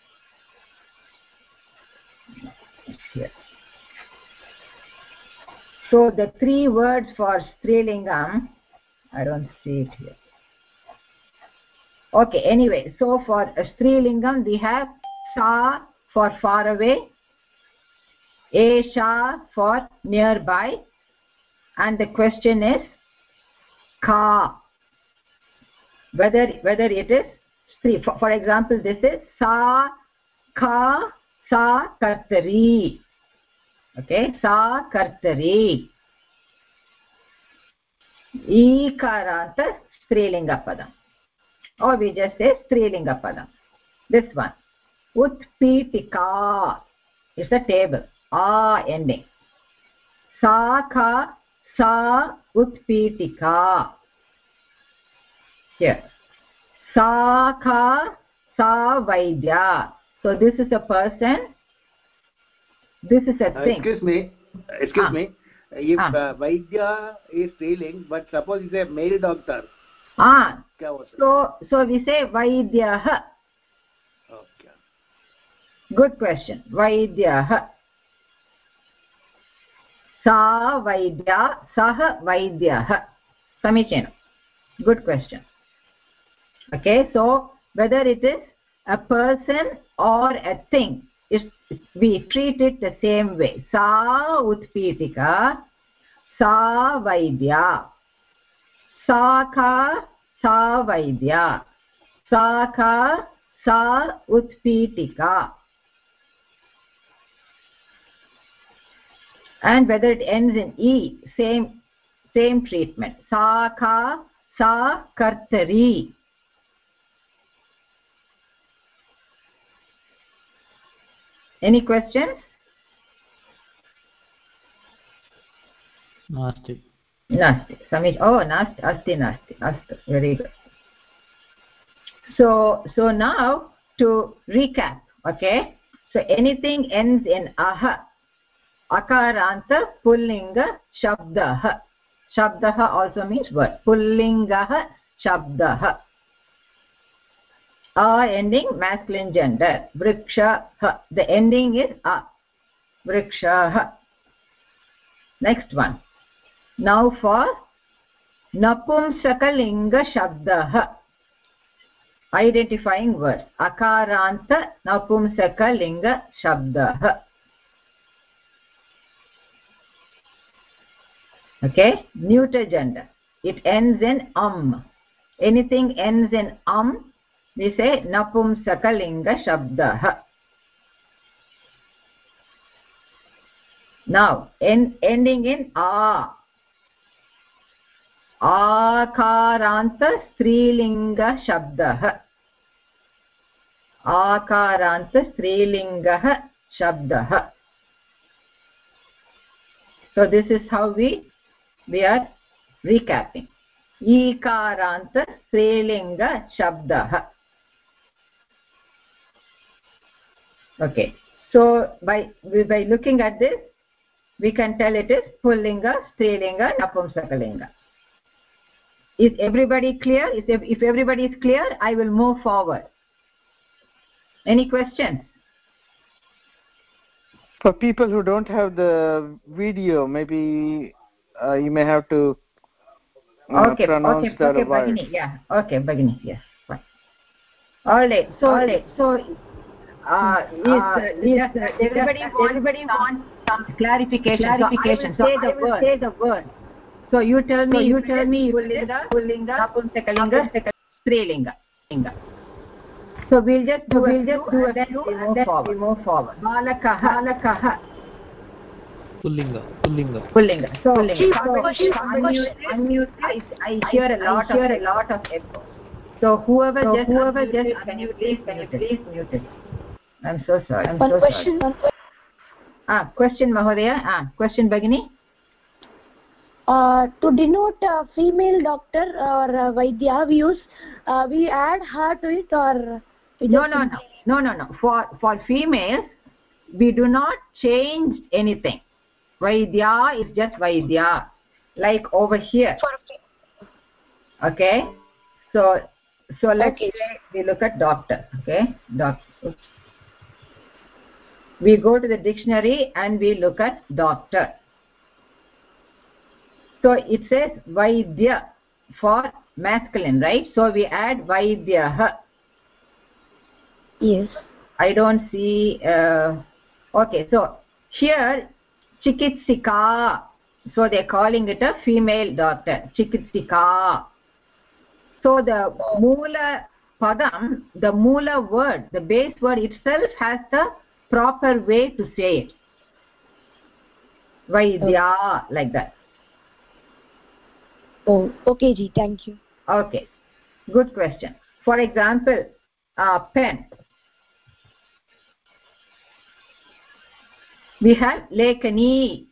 S1: Here. So the three words for Strilingam, I don't see it here. Okay, anyway, so for Strilingam we have Sa for far away, Esha for nearby, and the question is Ka. Whether whether it is Stri. For, for example, this is Sa Ka Sa Kartari. Okay, Sa Kartari. Ikaranta Strilinga Padam. Or we just say Strilinga Padam. This one. Utpitika is a table. A ending. Sa Ka Sa Utpitika. Here. Sa Ka Sa Vaidya. So this is a person. This is a
S9: uh,
S1: thing.
S9: Excuse me. Excuse
S1: ah.
S9: me. If
S1: ah.
S9: uh, Vaidya is stealing, but suppose it's a male doctor.
S1: Ah. So so we say Vaidyaha.
S9: Okay.
S1: Good question. Vaidyaha. Sa Vaidya, Saha Vaidyaha. Samichena. Good question. Okay, so whether it is a person or a thing, is we treat it the same way. Sa Utpitika, Sa Vaidya. Sa Ka Sa Vaidya. Sa Ka Sa Utpitika. And whether it ends in E, same same treatment. Sa Ka Sa Kartari. Any questions?
S2: Nasti.
S1: Nasti. Samish. Oh, nasti. Asti nasti. Astu. Very good. So, so now to recap. Okay. So anything ends in aha. Akaranta pullinga shabdah. Shabdah also means word. Pullingah shabdah. A ending masculine gender. Vriksha. The ending is a. Vriksha. Next one. Now for napumsakalinga shabdah. Identifying words. Akaranta napumsakalinga shabdah. Okay. Neuter gender. It ends in um. Anything ends in um, we say napumsakalinga shabdah. Now, en ending in a. Akaranta strilinga shabdah. Akaranta strilinga shabdah. So this is how we we are recapping. Ikaranta strilinga shabdah. Okay. So by by looking at this, we can tell it is pullinga, strilinga, napumsakalinga. Is everybody clear? If, if everybody is clear, I will move forward. Any questions?
S5: For people who don't have the video, maybe uh, you may have to uh,
S1: okay,
S5: pronounce
S1: okay,
S5: the
S1: okay,
S5: word.
S1: Bhagini, yeah, okay, Bhagini, yes, fine. All right, so, all right, so uh, is, uh, is uh, everybody wants everybody wants some clarification. clarification. So I will say, so the, I will word. say the word. So you tell me, so you tell me, pullinga, pullinga, napumsakalinga, strilinga. So we'll just do, so we'll just do a few and then we move forward. Balakaha, balakaha.
S2: Pullinga, pullinga.
S1: Pullinga. So, pullinga. So unmute, unmute. I, I hear a lot I hear of a lot of echo. So whoever so just whoever just it, can you please can you please mute it? I'm so sorry. I'm
S6: one
S1: so
S6: question,
S1: sorry.
S6: One question.
S1: Ah, question, Mahodaya. Ah, question, Bhagini.
S6: Uh, to denote a female doctor or uh, Vaidya, we use uh, we add her to it, or we
S1: no,
S6: just
S1: no, no, no, no, no. For for females, we do not change anything. Vaidya is just Vaidya, like over here. Okay, so so let's okay. say we look at doctor. Okay, doctor. Oops. We go to the dictionary and we look at doctor. So it says Vaidya for masculine, right? So we add Vaidyaha.
S6: Yes.
S1: I don't see. Uh, okay, so here Chikitsika. So they're calling it a female doctor. Chikitsika. So the Moola Padam, the Moola word, the base word itself has the proper way to say it. Vaidya, okay. Like that.
S6: Oh, okay, Ji. Thank you.
S1: Okay, good question. For example, uh, pen. We have Lekani.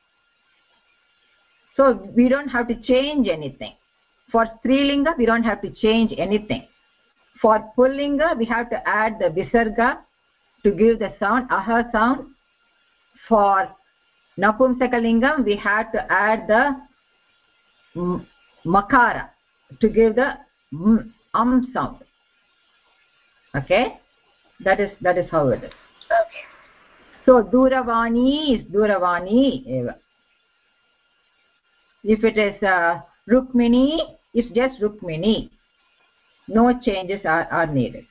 S1: So we don't have to change anything. For Strilinga, we don't have to change anything. For Pullinga, we have to add the Visarga to give the sound, aha sound. For Napumsakalingam, we have to add the mm, Makara to give the mm, um sound. Okay? That is, that is how it is.
S6: Okay.
S1: So Duravani is Duravani eva. If it is uh, Rukmini, it's just Rukmini. No changes are, are needed.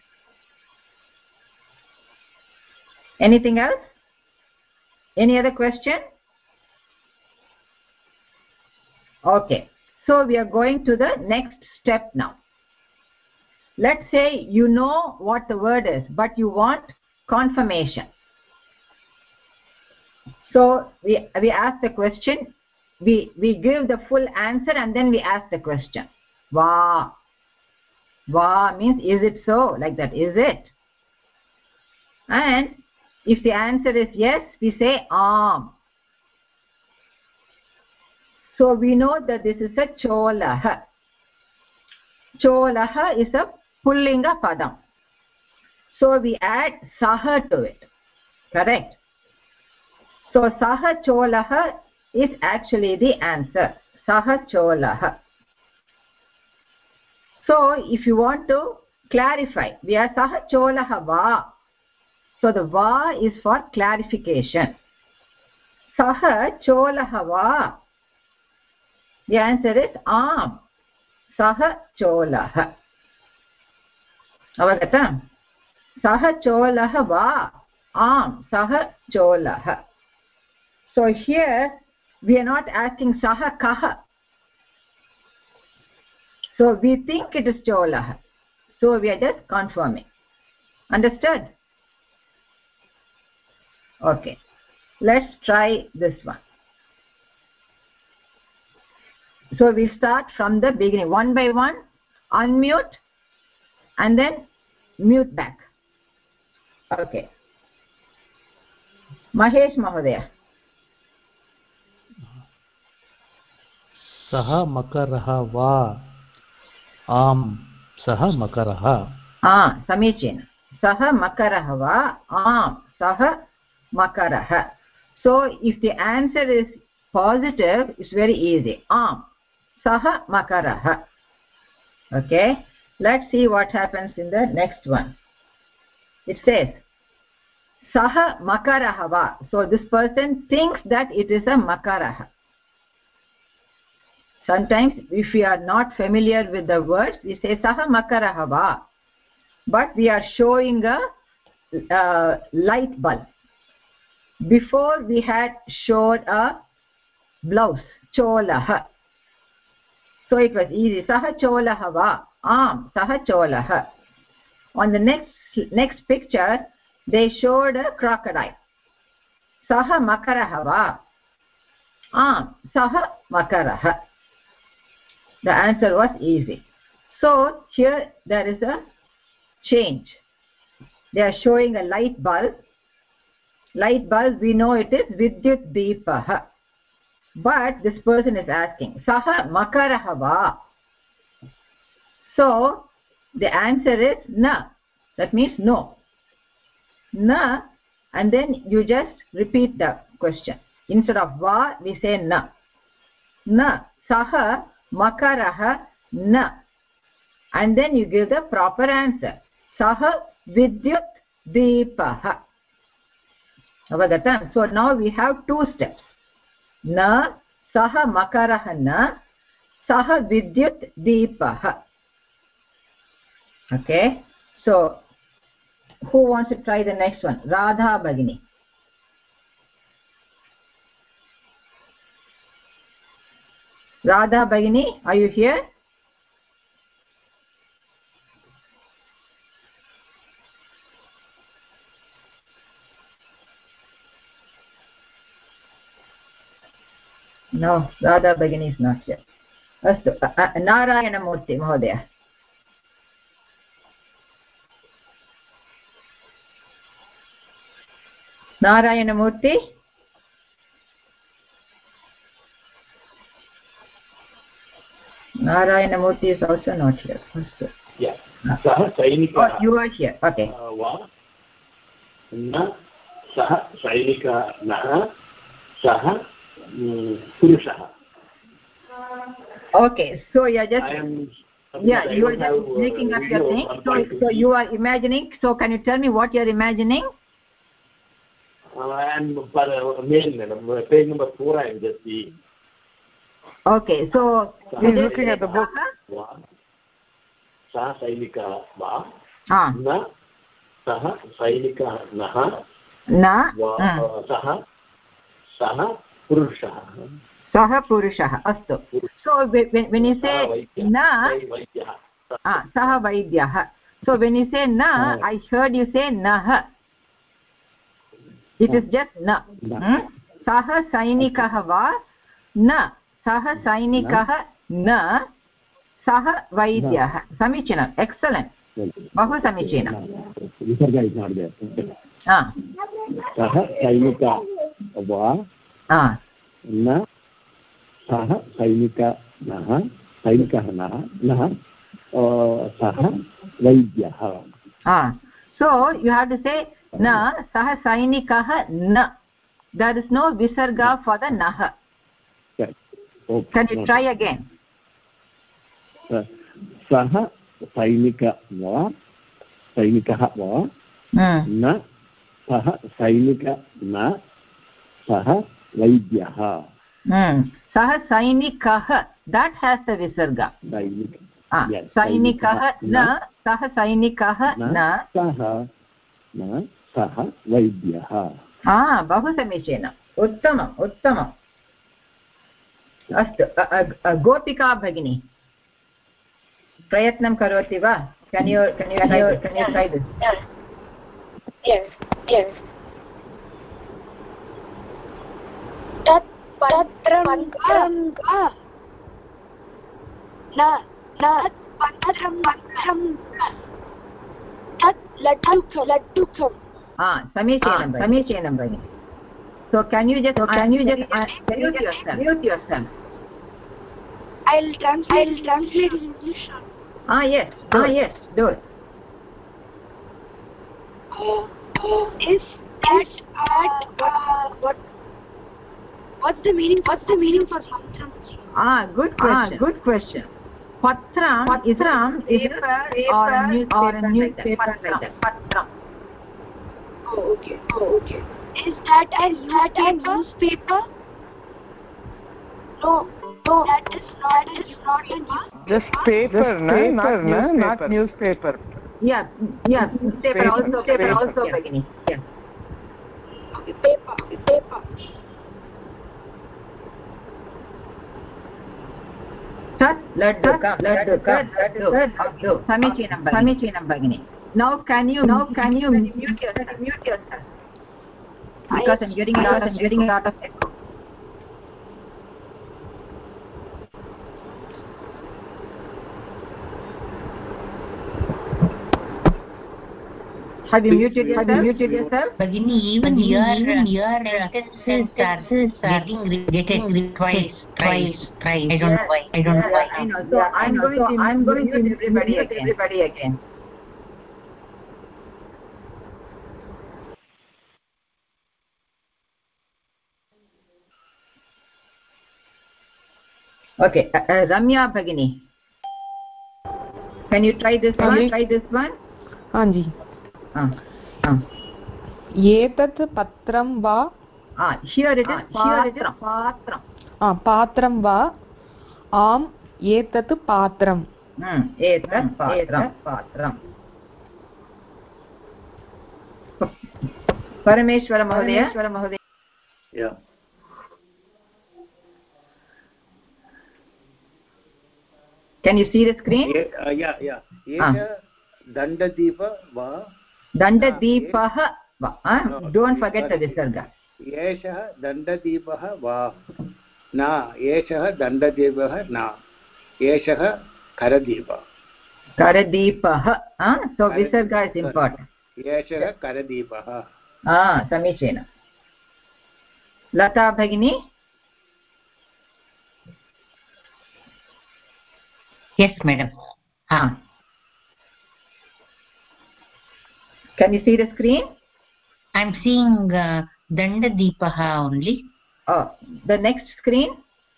S1: Anything else? Any other question? Okay. So we are going to the next step now. Let's say you know what the word is, but you want confirmation. So we, we ask the question, we, we give the full answer and then we ask the question. Va. Va means is it so? Like that. Is it? And if the answer is yes, we say am. So we know that this is a cholah. Cholah is a pullinga padam. So we add saha to it. Correct? So saha cholah is actually the answer. Saha cholah. So if you want to clarify, we are saha cholah va. So the va is for clarification. Saha cholah va. The answer is am. Saha cholah. Avagatam? Saha cholah va. Am. Saha cholah. So here we are not asking saha kaha. So we think it is cholah. So we are just confirming. Understood? Okay. Let's try this one. So we start from the beginning. One by one, unmute and then mute back. Okay. Mahesh Mahodaya.
S2: Saha makaraha va. Am. Saha makaraha.
S1: Ah, Samichin. Saha makaraha va. Am. Saha makaraha. So if the answer is positive, it's very easy. Am. Saha makaraha. Okay. Let's see what happens in the next one. It says saha makaraha va. So this person thinks that it is a makaraha. Sometimes if we are not familiar with the words, we say saha makaraha va. But we are showing a uh, light bulb. Before we had showed a blouse, cholah. So it was easy. Saha cholah va. Am. Saha cholah. On the next next picture, they showed a crocodile. Saha makaraha va. Am. Saha makaraha. The answer was easy. So here there is a change. They are showing a light bulb. Light bulb, we know it is vidyut deepaha. But this person is asking, saha makaraha va. So the answer is na. That means no. Na, and then you just repeat the question. Instead of va, we say na. Na. Saha makaraha na. And then you give the proper answer. Saha vidyut deepaha. Avagatam. So now we have two steps. Na, saha makaraha na, saha vidyut deepaha. Okay. So who wants to try the next one? Radha Bhagini. Radha Bhagini, are you here? No, Radha Bhagini is not here. Astu, Narayana Murthy Mahodaya. Narayana Murthy? Narayana Murthy is also not here. Astu.
S4: Yeah. Saha Sainika.
S1: Oh, you are here. Okay.
S4: Va. Na. Saha Sainika Naha. Saha Purushaha.
S1: Okay, so you are just
S4: am,
S1: yeah, you are just have, making up your thing. So, so you are imagining. So, can you tell me what you are imagining?
S4: Uh, and for uh, mail, madam, page number four, I am just seeing.
S1: Okay, so
S5: he's looking at the book.
S4: Saha Sainika va.
S1: Ah.
S4: Na. Saha Sainika naha.
S1: Na.
S4: Va. Saha. Saha Purushaha.
S1: Saha Purushaha. Astu. So when, when you say na, ah, Saha Vaidyaha. So when you say na, oh. I heard you say naha. It is just na. Hmm? Saha Sainikaha va. Na. Saha Sainikaha na. Saha Vaidyaha. Samichinam. Excellent. Bahu Samichinam.
S4: Visarga is not there. सः सैनिकः वा न सः सैनिकः नः सैनिकः नः नः सः वैद्यः.
S1: So you have to say na sah sainikah na. There is no visarga for the nah.
S4: Okay. Okay.
S1: Can you try again?
S4: सः सैनिकः वा सैनिकः वा न सः सैनिकः न सः वैद्यः.
S1: सः सैनिकः, that has the visarga. सैनिकः न सः सैनिकः न
S4: सः न सः वैद्यः.
S1: हा, बहु समीचीनम्, उत्तमम् उत्तमम्. अस्तु, गोपिका भगिनी प्रयत्नं करोति वा? Can you can you try can you try this?
S6: Yes, yes. tat patram va na na patram patram tat ladukam ladukam.
S1: Ah, समीचीनं समीचीनं भगिनि. So can you just so can you just mute yourself? Mute yourself.
S6: I'll translate. I'll translate in English.
S1: Ah yes. Ah yes. Do it.
S6: Uh, uh, is that at uh, what? What's the meaning? What's the meaning for patram?
S1: Ah, good question. Ah, good question. Patram, patram is a or a newspaper or a newspaper like that. Patram.
S6: Oh, okay. Oh, okay. Is that a newspaper? newspaper? No, no, that is not. That is not a newspaper.
S5: Just paper, no, not newspaper. Not newspaper.
S1: Yeah, yeah. Paper also, paper also, Bhagini. Yeah.
S6: Okay, paper, paper.
S1: Tat ladduka, ladduka, laddu. Samichinam Bhagini. Samichinam Bhagini. Now can you now can you mute yourself? Mute yourself. Because I'm getting a lot of I'm getting a lot of echo. Have you muted yourself? Have you muted yourself?
S8: Bhagini, even your even your sentences are getting repeated twice, twice, twice. I don't know why. I don't know why.
S1: I know. So I'm going to I'm going to mute everybody again. Everybody again. Okay, uh, uh, Ramya Bhagini, can you try this one? Try this one.
S7: हाँ जी.
S1: हाँ हाँ.
S7: एतत् पत्रं वा?
S1: Ah, here it is. Here it is patram.
S7: Ah, patram va. Am etat patram.
S1: Hmm. Etat patram. Patram. Parameshwara Mahodaya. Parameshwara Mahodaya.
S9: Yeah.
S1: Can you see the screen?
S9: Uh, yeah, yeah. Esha Dandadeepa va.
S1: Dandadeepah va. No, don't forget the visarga.
S9: Esha Dandadeepah va. Na. Esha Dandadeepah na. Esha Karadeepa.
S1: Karadeepah. Ah, so visarga is important.
S9: Esha Karadeepah.
S1: Ah, Samichena. Lata Bhagini.
S8: Yes, madam.
S1: Ah. Can you see the screen?
S8: I'm seeing uh, Danda Deepaha only.
S1: Oh, the next screen?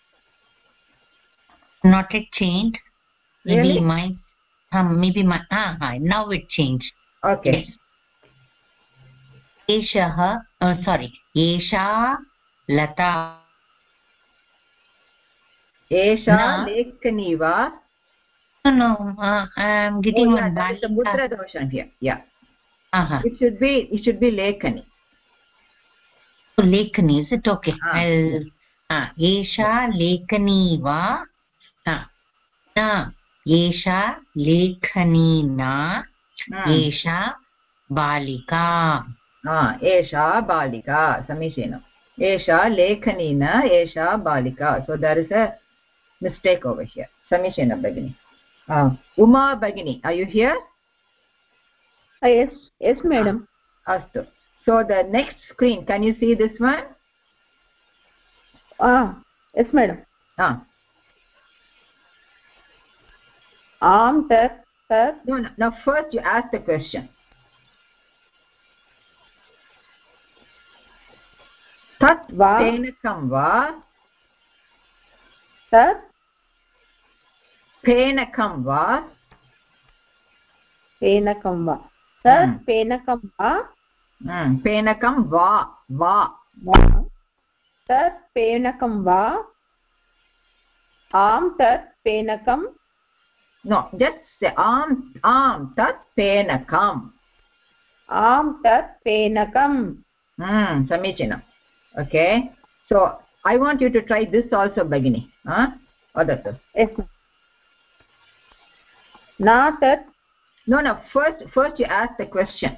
S8: Not yet changed. Maybe
S1: Really?
S8: my, um, maybe my, ah, ah, now it changed.
S1: Okay.
S8: Yes. Eshaha, uh, sorry, Esha Lata.
S1: Esha Lekani va.
S8: No, no, uh, I'm getting
S1: oh, yeah,
S8: one
S1: that is the mudra dosha here. Yeah.
S8: Uh-huh.
S1: It should be. It should be Lekani.
S8: So, Lekani, is it okay?
S1: Ah,
S8: I'll. Ah, Esha Lekani va. Ah, na. Esha Lekani na. Esha Balika.
S1: Ah, Esha Balika. Samishena. Esha Lekani na. Esha Balika. So there is a mistake over here. Samishena Bhagini. Uh, Uma Bhagini, are you here?
S10: Uh, yes, yes, madam.
S1: Astu. So the next screen, can you see this one?
S6: Ah, yes, madam.
S1: Ah.
S6: Am tat tat.
S1: No, no. Now first you ask the question. Tat penakam va?
S6: Tat
S1: penakam va?
S6: Penakam va. Tat penakam va.
S1: Hmm. Penakam va. Va.
S6: Tat penakam va. Am tat penakam.
S1: No, just say am am tat penakam.
S6: Am tat penakam.
S1: Hmm. Samichinam. Okay. So I want you to try this also, Bhagini. Huh? Adatu.
S6: Yes. Na tat.
S1: No, no. First, first you ask the question.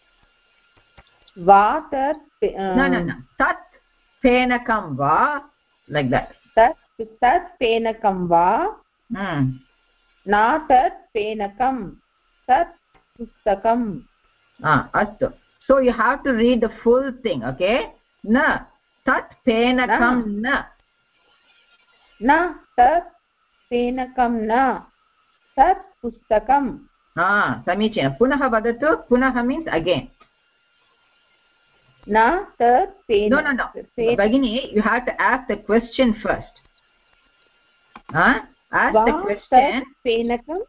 S6: Va tat.
S1: Uh, no, no, no. Tat penakam va. Like that.
S6: Tat tat penakam va.
S1: Hmm.
S6: Na tat penakam. Tat pustakam.
S1: Ah, astu. So you have to read the full thing, okay? Na tat penakam na.
S6: Na tat penakam na. Tat pustakam.
S1: Ah, samichina. Punaha vadatu. Punaha means again.
S6: Na tat penakam.
S1: No, no, no. Bhagini, you have to ask the question first. Huh? Ask
S6: Va
S1: the question.
S6: Penakam.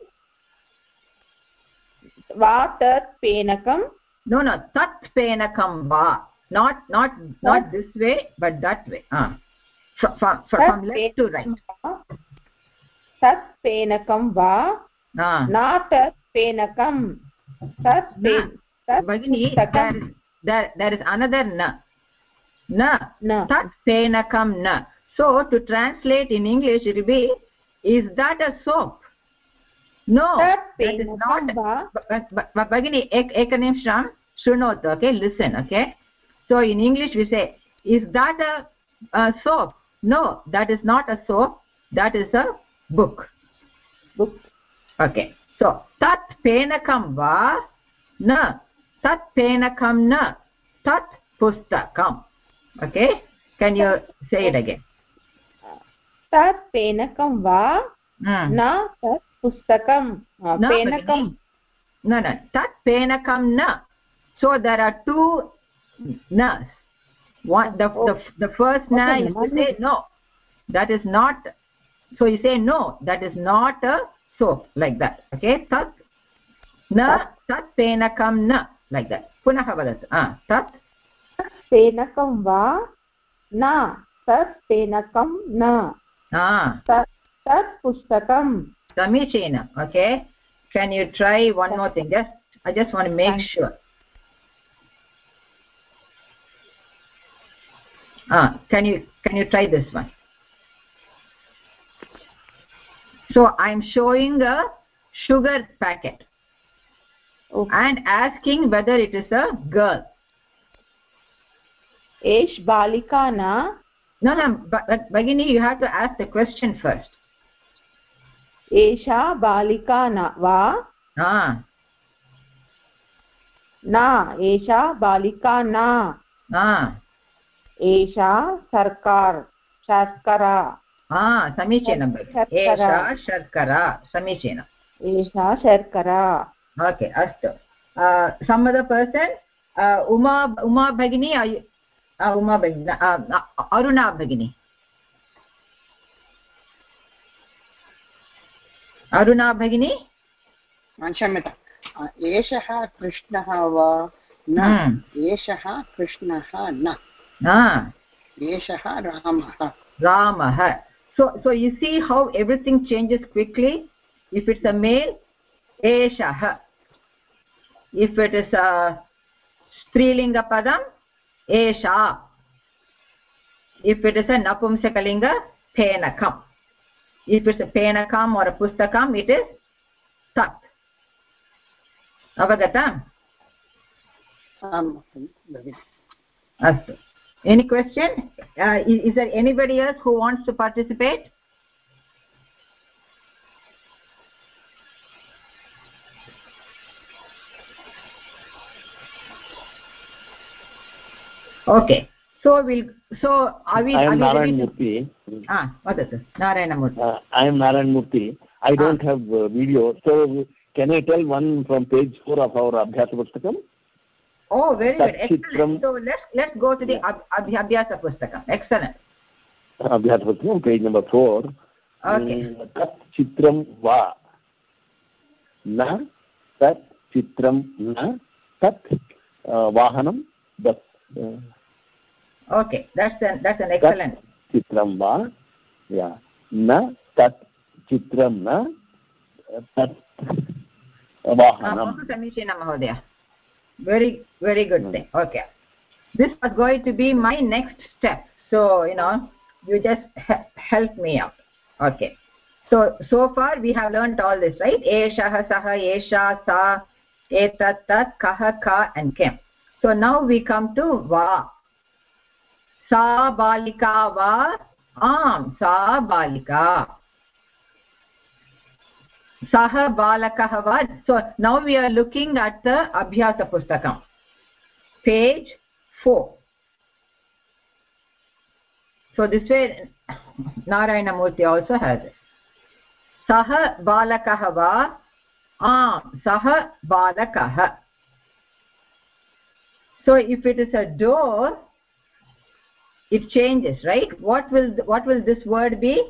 S6: Va tat penakam.
S1: No, no. Tat penakam va. Not, not, not this way, but that way. Ah. From, from, from left to right.
S6: Tat penakam va.
S1: Ah.
S6: Na tat penakam. Tat pen.
S1: Bhagini, there, there, there is another na. Na.
S6: Na.
S1: Tat penakam na. So to translate in English, it will be, is that a soap? No,
S6: tat
S1: that is not. But, but, but Bhagini, ek, ekanimsham, shrunot, okay, listen, okay. So in English we say, is that a, a soap? No, that is not a soap. That is a book.
S6: Book.
S1: Okay. So tat penakam va na. Tat penakam na. Tat pustakam. Okay. Can you say it again?
S6: Tat penakam va.
S1: Hmm.
S6: Na tat pustakam. Uh,
S1: na,
S6: penakam.
S1: No, no. Tat penakam na. So there are two nas. One, the, oh. the, the first na is to say no. That is not. So you say no. That is not a soap. Like that. Okay. Tat na. Tat penakam na. Like that. Punaha vadatu. Ah. Tat
S6: penakam va. Na. Tat penakam na.
S1: Ah.
S6: Tat, tat pustakam.
S1: Samichina. Okay. Can you try one more thing? Just I just want to make Thanks. sure. Ah, can you can you try this one? So I'm showing a sugar packet okay. and asking whether it is a girl.
S6: Esh balika na.
S1: No, no, but, but Bhagini, you have to ask the question first.
S6: Esha balika na va.
S1: Ah.
S6: Na. Esha balika na.
S1: Ah.
S6: Esha sarkar. Sharkara.
S1: Ah, samichinam. Esha sharkara. Samichinam.
S6: Esha sharkara.
S1: Okay, astu. Uh, some other person, uh, Uma, Uma Bhagini, are you, uh, Uma Bhagini, uh, uh, Aruna Bhagini. Aruna Bhagini?
S10: क्षम्यता एषः कृष्णः वा न एषः कृष्णः न एषः रामः
S1: Ramah. So, so you see how everything changes quickly. If it's a male, Eshah. If it is a Strilinga Padam, Esha. If it is a Napumsakalinga, Penakam. If it's a Penakam or a Pustakam, it is Tat. Avagatam?
S10: Um,
S1: Astu. Any question? Uh, is, is there anybody else who wants to participate? Okay. So we'll. So are we?
S4: I am
S1: Narayan
S4: Murthy.
S1: Ah, what is it? Narayana Murthy.
S4: Uh, I am Narayan Murthy. I don't ah. have uh, video. So can I tell one from page four of our Abhyasa Pustakam?
S1: Oh, very good. Excellent. So let's let's go to the yeah. Abhyasa Pustakam. Excellent.
S4: Abhyasa Pustakam, page number four.
S1: Okay.
S4: Tat chitram va. Na tat chitram na tat vahanam bas.
S1: Okay, that's an that's an excellent.
S4: Tat chitram va. Yeah. Na tat chitram na tat vahanam.
S1: Samishina Mahodaya. Very very good thing. Okay. This was going to be my next step. So you know, you just help me out. Okay. So so far we have learned all this, right? Eshaha, saha, esha, sa, etat, tat, kaha, ka, and kem. So now we come to va. Sa balika va. Am. Sa balika. Saha balakah va. So now we are looking at the Abhyasa Pustakam. Page four. So this way Narayana Murthy also has it. Saha balakah va. Am. Saha balakah. So if it is a door, it changes, right? What will what will this word be?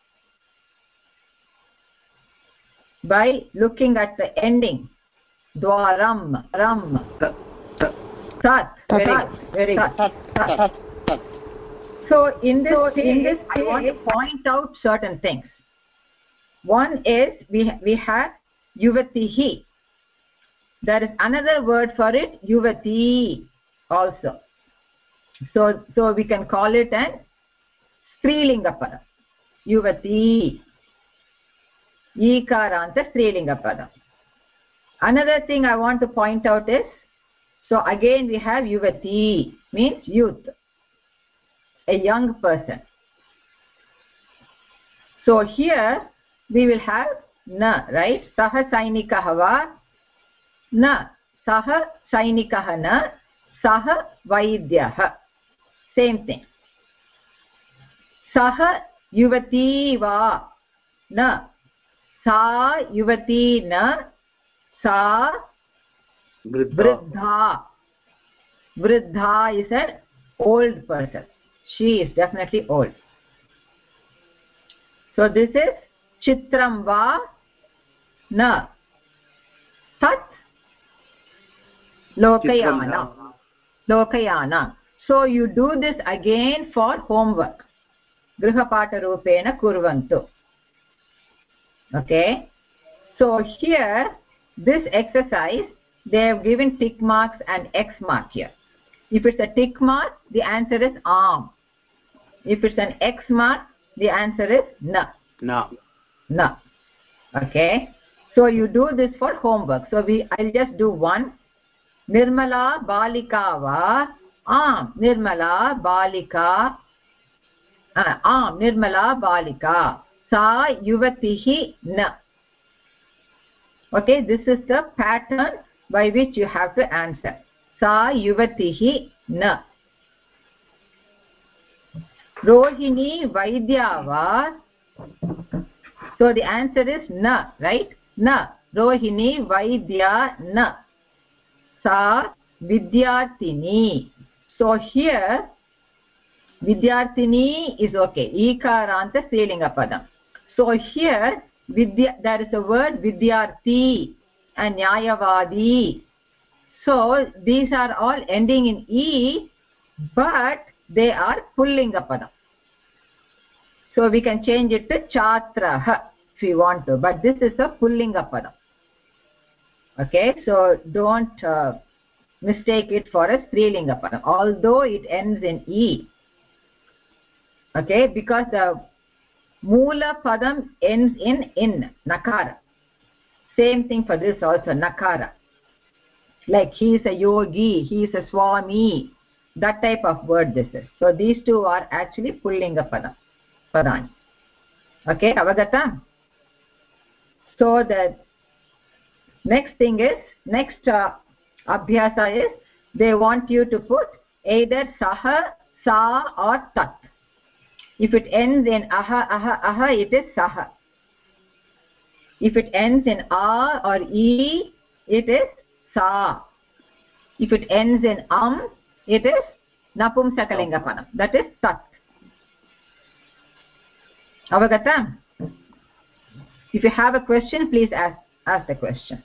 S1: By looking at the ending. Dwaram, ram, tat. Very good. Very good. So in this so in this I want to point out certain things. One is we we have yuvatihi. There is another word for it, yuvati also. So so we can call it an strilinga padam. Yuvati. Ikaranta strilinga padam. Another thing I want to point out is, so again we have yuvati, means youth, a young person. So here we will have na, right? Saha sainikah va na. Saha sainikah na. Saha vaidyah. Same thing. Saha yuvati va na. Sa yuvati na. Sa vriddha. Vriddha is an old person. She is definitely old. So this is chitram va na. Tat lokayana. Lokayana. So you do this again for homework. Grihapata rupena kurvantu. Okay. So here, this exercise, they have given tick marks and X mark here. If it's a tick mark, the answer is am. If it's an X mark, the answer is na.
S9: Na.
S1: Na. Okay. So you do this for homework. So we, I'll just do one. Nirmala balika va. Am. Nirmala balika. Uh, am. Nirmala balika. Sa yuvatihi na. Okay. This is the pattern by which you have to answer. Sa yuvatihi na. Rohini vaidya va. So the answer is na, right? Na. Rohini vaidya na. Sa vidyarthini. So here vidyarthini is okay. Ikaranta strilinga padam. So here vidya, there is a word vidyarthi and nyayavadi. So these are all ending in e, but they are pullinga padam. So we can change it to chatraha if we want to, but this is a pullinga padam. Okay, so don't uh, mistake it for a strilinga padam, although it ends in e. Okay, because the moola padam ends in in, nakara. Same thing for this also, nakara. Like he is a yogi, he is a swami, that type of word this is. So these two are actually pullinga padam. Padani. Okay, avagata? So the next thing is, next uh, abhyasa is, they want you to put either saha, sa or tat. If it ends in aha, aha, aha, it is saha. If it ends in a or e, it is sa. If it ends in am, it is napumsakalinga padam. That is tat. Avagata? If you have a question, please ask, ask the question.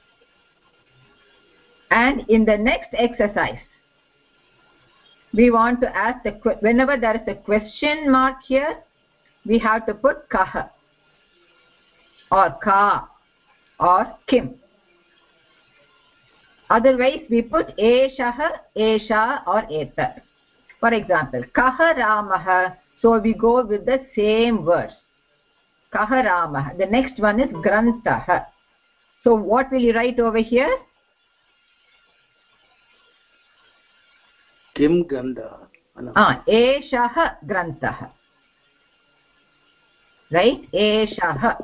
S1: And in the next exercise, we want to ask the whenever there is a question mark here, we have to put kah or ka or kim. Otherwise, we put eshah, esha or etat. For example, kah ramah. So we go with the same words. Kah ramah. The next one is grantah. So what will you write over here?
S9: Kim grantah.
S1: Ah, eshah grantah. Right? Eshah.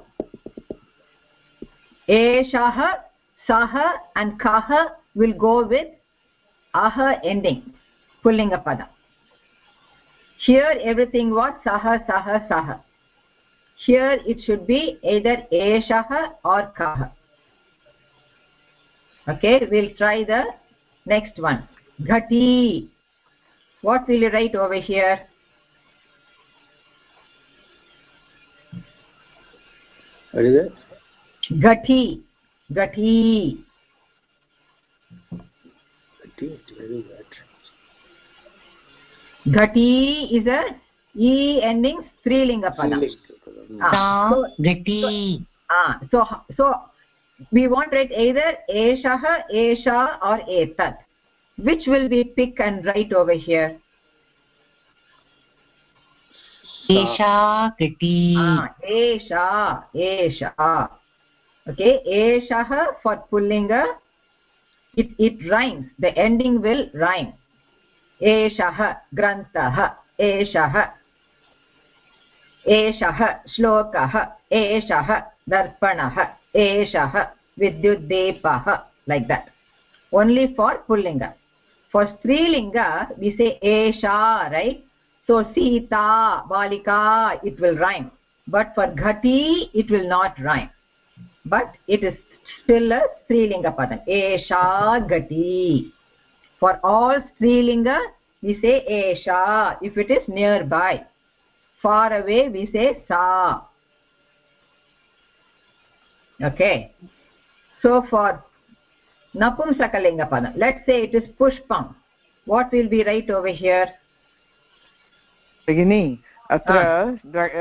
S1: Eshah, saha and kaha will go with aha ending, pullinga pada. Here everything was saha, saha, saha. Here it should be either eshah or kaha. Okay, we'll try the next one. Ghati. What will you write over here?
S9: What is it?
S1: Ghati. Ghati.
S9: Ghati, very good.
S1: Ghati is a e ending strilinga pada.
S8: Ah, so, Ghati.
S1: Ah, so so we want to write either eshah, esha or etat. Which will we pick and write over here?
S8: Esha Ghati.
S1: Ah, esha, esha. Okay, eshah for pullinga, it it rhymes. The ending will rhyme. Eshah grantah, eshah eshah shlokah, eshah darpanah, eshah vidyuddeepah, like that. Only for pullinga. For strilinga we say esha, right? So sita, balika, it will rhyme. But for ghati it will not rhyme. But it is still a strilinga padam. Esha ghati. For all strilinga we say esha if it is nearby. Far away we say sa. Okay. So for napumsakalinga padam, let's say it is pushpam. What will we write over here?
S5: Begini, atra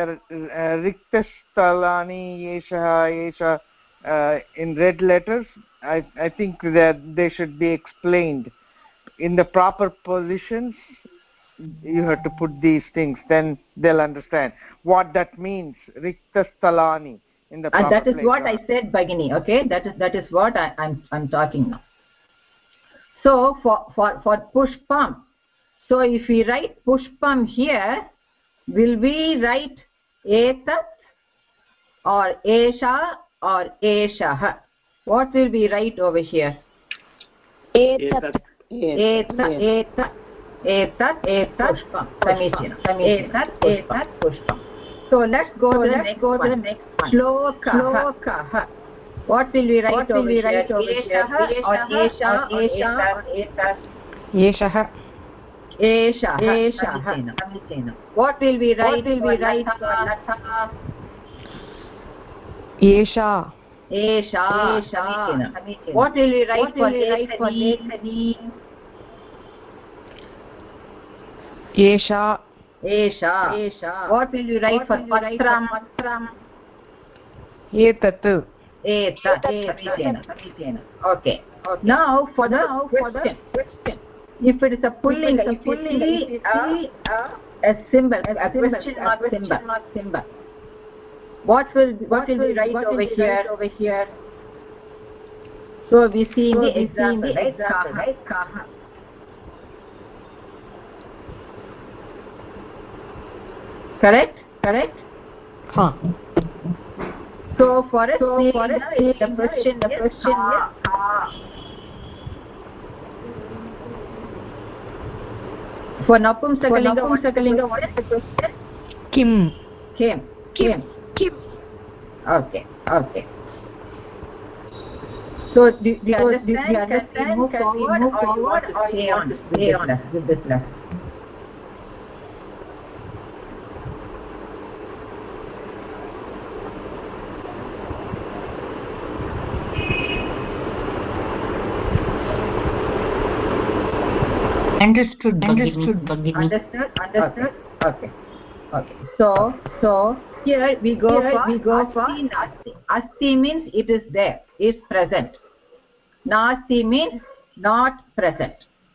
S5: riktasthalani yesha yesha uh, in red letters. I I think that they should be explained in the proper positions. You have to put these things, then they'll understand what that means. Riktasthalani in the proper
S1: and that is
S5: place.
S1: what I said, Bhagini. Okay, that is that is what I, I'm I'm talking now. So for for for pushpam, so if we write pushpam here, will we write etat or esha or eshah? What will we write over here?
S6: Etat.
S1: Etat. Etat. Etat. Etat. Pushpam. Samichinam. Etat. Etat. Pushpam. So let's go to the next go to the next one. Shlokah. What will we write over here? Eshah or esha or etat?
S7: Eshah.
S1: Esha. Esha. What will we write? What will we write for latha?
S7: Esha.
S1: Esha. Esha. What will we write for ethani?
S7: Esha.
S1: Esha. Esha. What will we write for patram?
S7: Etat.
S1: Etat. Okay. Now for the question. If it is a pulling, if you see a, a symbol, a question mark symbol, what will what will we write over here? Over here. So we see in the example, right? Kaha. Correct? Correct?
S7: Huh.
S1: So for a so for a the question the question is For napumsakalinga, napumsakalinga, what is the question?
S7: Kim.
S1: Kim. Kim. Kim. Okay. Okay. So do, do you understand? Do you understand? Can we move can forward, we move or forward or stay on with stay this on lesson, with this lesson?
S8: Understood.
S1: Understood. Understood. Understood. Okay. Okay. So so here we go here for we go for asti. Asti means it is there, is present. Nasti means not present.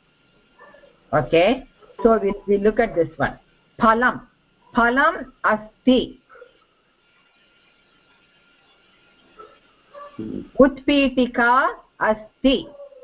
S1: Okay. So we we look at this one. Phalam. Phalam asti. Utpitika asti.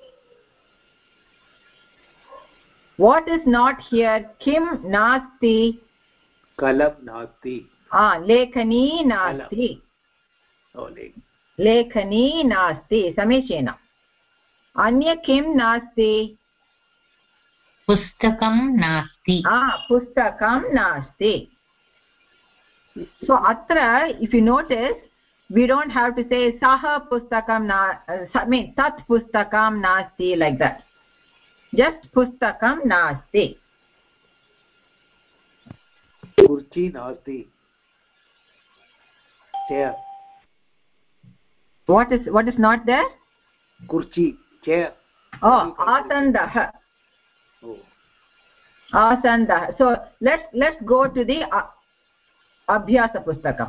S1: What is not here? Kim nasti.
S9: Kalam nasti.
S1: Ah, lekhani nasti.
S9: Oh, lekh.
S1: Lekhani nasti. Samishena. Anya kim nasti.
S8: Pustakam nasti.
S1: Ah, pustakam nasti. So atra, if you notice, we don't have to say saha pustakam na. Uh, I mean tat pustakam nasti like that. Just pustakam nasti.
S9: Kurchi nasti. Chair.
S1: What is what is not there?
S9: Kurchi, chair.
S1: Oh, asandah.
S9: Oh.
S1: Asandah. So let's let's go to the uh, abhyasa pustakam.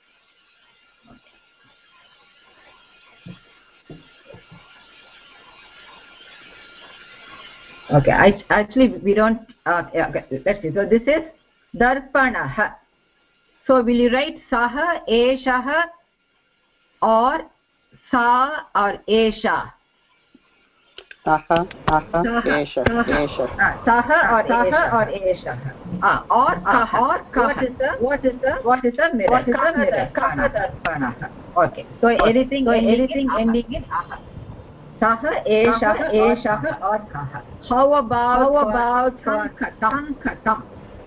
S1: Okay, I, actually we don't uh, okay, let's see. So this is darpanah. So will you write saha, eshah or sa or esha?
S10: Saha, saha, esha, esha.
S1: Saha or saha or esha. Ah, or kaha. Or what is the what is the what is the mirror? What is the mirror? Kaha darpanah. Okay. So anything so anything ending in aha. Saha, esha, esha or kaha. How about how about sankatam? Sankatam.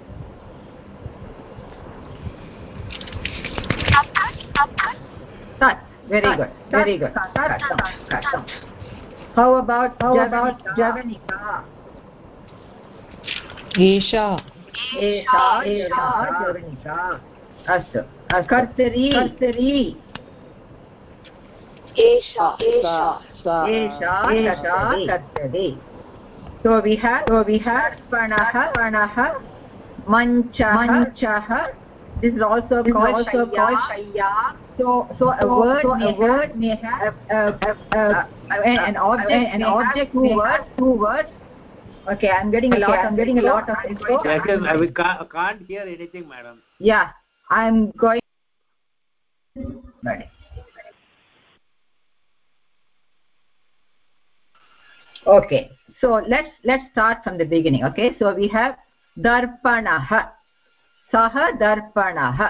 S1: Tat. Very good. Very good. Katam. How about how about javanika?
S7: Esha.
S1: Esha, esha, javanika. Astu. Kartari. Kartari.
S6: Esha. Esha.
S1: Esha, esha, kartari. So we have so we have panaha, panaha, manchaha, manchaha. This is also this called is also called shayya. So so a so, word so may a word may have uh, uh, uh, an object an object two words two words. Okay, I'm getting a okay, lot. I'm getting a lot of info.
S9: Yeah, I, we can't, I can't hear anything, madam.
S1: Yeah, I'm going. Ready. Okay, so let's let's start from the beginning. Okay, so we have darpanah, saha darpanah,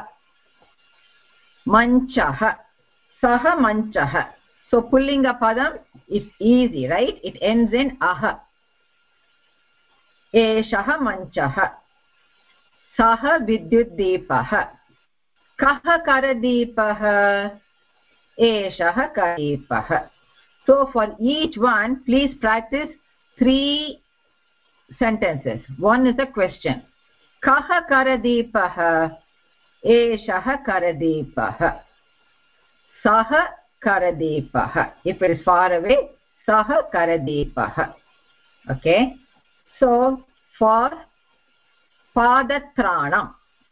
S1: manchah, saha manchah. So pullinga padam is easy, right? It ends in aha. Eshaha manchah, saha vidyutdeepah, kaha karadeepah, eshaha karadeepah. So for each one, please practice three sentences. One is a question. Kaha karadeepah, eshaha karadeepah, saha karadeepah. If it is far away, saha karadeepah. Okay. So for padatranam,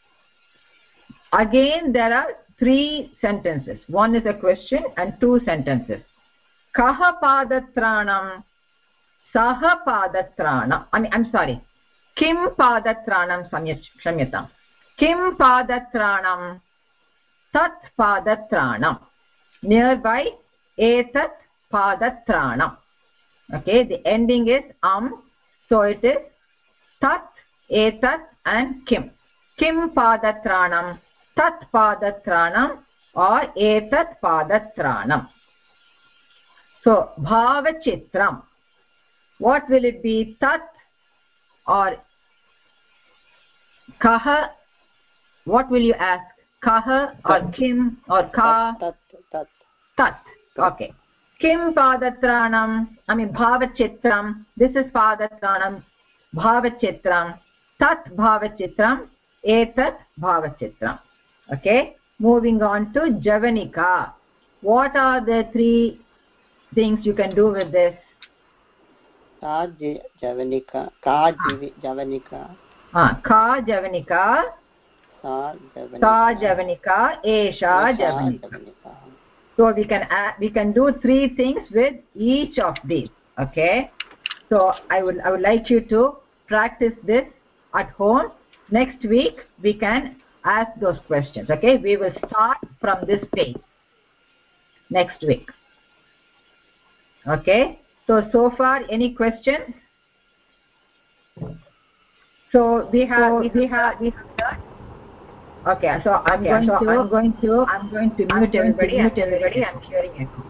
S1: again there are three sentences. One is a question and two sentences. Kaha padatranam, saha padatranam. I mean, I'm sorry. Kim padatranam samyatam. Kim padatranam, tat padatranam. Nearby, etat padatranam. Okay, the ending is am. So it is tat, etat and kim. Kim padatranam, tat padatranam or etat padatranam. So bhava chitram. What will it be? Tat or Kah, what will you ask? Kah or kim or ka?
S10: Tat, tat.
S1: Tat. Okay. Kim padatranam? I mean bhavachitram. This is padatranam. Bhavachitram. Tat bhavachitram. Etat bhavachitram. Okay. Moving on to javanika. What are the three things you can do with this?
S10: Ka javanika. Ka javanika.
S1: Ah, ka javanika.
S10: Sa javanika.
S1: Sa javanika. Esha javanika. So we can add, we can do three things with each of these. Okay. So I would I would like you to practice this at home. Next week we can ask those questions. Okay. We will start from this page next week. Okay. So so far any questions? So we have we, we have we have okay. So I'm okay, going so to I'm going to I'm going to mute going everybody. To mute everybody. I'm hearing echo.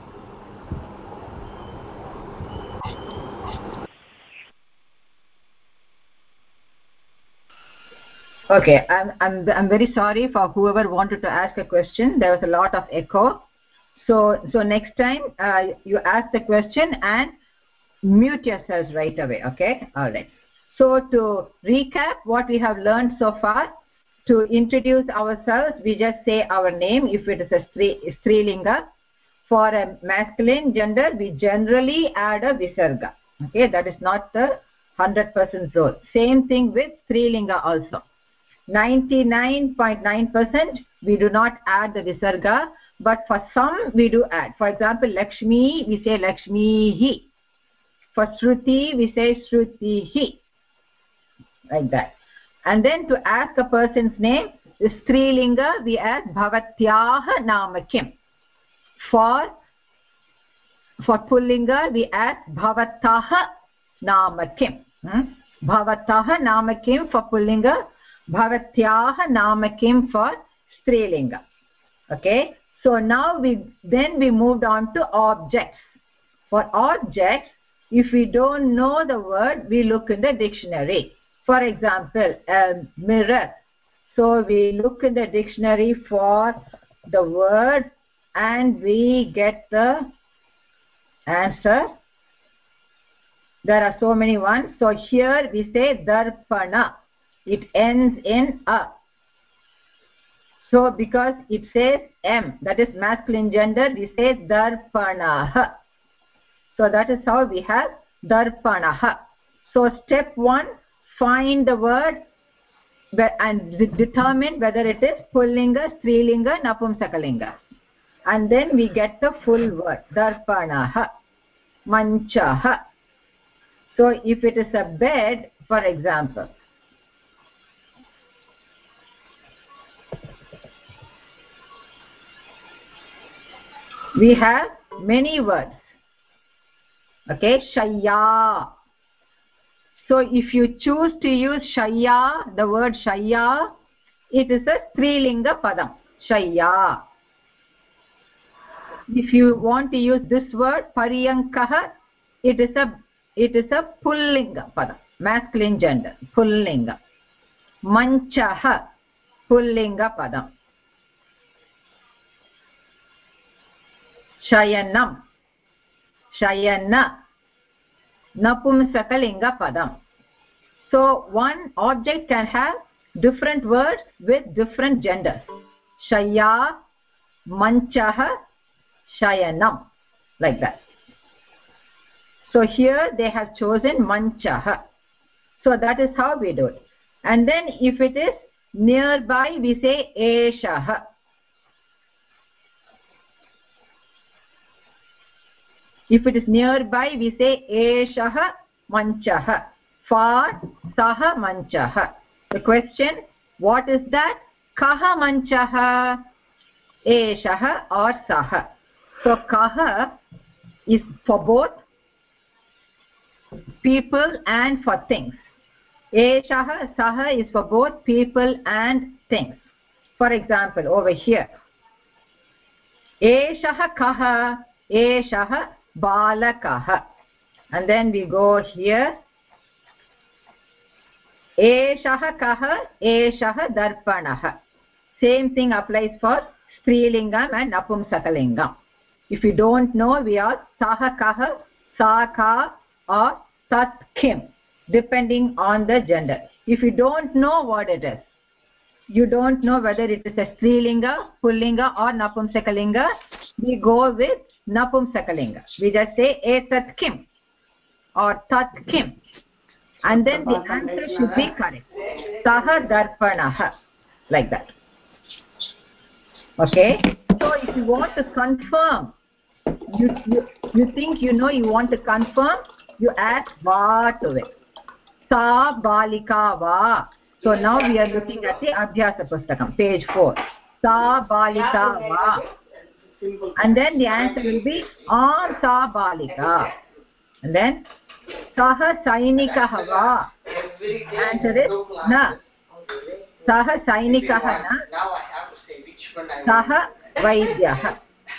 S1: Okay, I'm I'm I'm very sorry for whoever wanted to ask a question. There was a lot of echo. So so next time uh, you ask the question and mute yourselves right away. Okay, all right. So to recap what we have learned so far, to introduce ourselves, we just say our name if it is a strilinga. For a masculine gender, we generally add a visarga. Okay, that is not the one hundred percent rule. Same thing with strilinga also. ninety-nine point nine percent we do not add the visarga, but for some we do add. For example, Lakshmi, we say Lakshmihi. For Shruti, we say Shrutihi. Like that. And then to ask a person's name, the strilinga, we ask Bhavatyaha Namakim. For, for Pullinga, we ask Bhavataha Namakim. Hmm? Bhavataha Namakim for Pullinga, Bhavatyaha Namakim for strilinga. Okay. So now we then we moved on to objects. For objects, if we don't know the word, we look in the dictionary. For example, a mirror. So we look in the dictionary for the word and we get the answer. There are so many ones. So here we say darpana. It ends in a. So because it says M, that is masculine gender, we say darpanaha. So that is how we have darpanaha. So step one, find the word and determine whether it is pullinga, strilinga, napumsakalinga. And then we get the full word, darpanaha, manchaha. So if it is a bed, for example, we have many words. Okay, shayya. So if you choose to use shayya, the word shayya, it is a strilinga padam, shayya. If you want to use this word pariyankaha, it is a it is a pullinga padam, masculine gender, pullinga. Manchaha, pullinga padam. Shayanam, shayana, napumsakalinga padam. So one object can have different words with different genders. Shaya, manchaha, shayanam, like that. So here they have chosen manchaha. So that is how we do it. And then if it is nearby, we say eshaha. If it is nearby, we say eshaha manchaha. Far, saha manchaha. The question, what is that? Kaha manchaha, eshaha or saha. So kaha is for both people and for things. Eshaha, saha is for both people and things. For example, over here, eshaha kaha, eshaha balakaha. And then we go here, Eshah kah, eshah darpanah. Same thing applies for Strilingam and Napumsakalingam. If you don't know, we are Saha kah, Sa ka, or Tat kim, depending on the gender. If you don't know what it is, you don't know whether it is a Strilinga, Pullinga or Napumsakalinga, we go with Napumsakalinga. We just say Etat kim or Tat kim. And then the answer should be correct. Saha darpanah, like that. Okay? So if you want to confirm, you, you, you think you know, you want to confirm, you add va to it. Sa balika va. So now we are looking at the Abhyasa Pustakam, page four. Sa balika va. And then the answer will be Am sa balika. And then Saha sainikah va. Answer is na. Saha sainikah na. Saha vaidyah.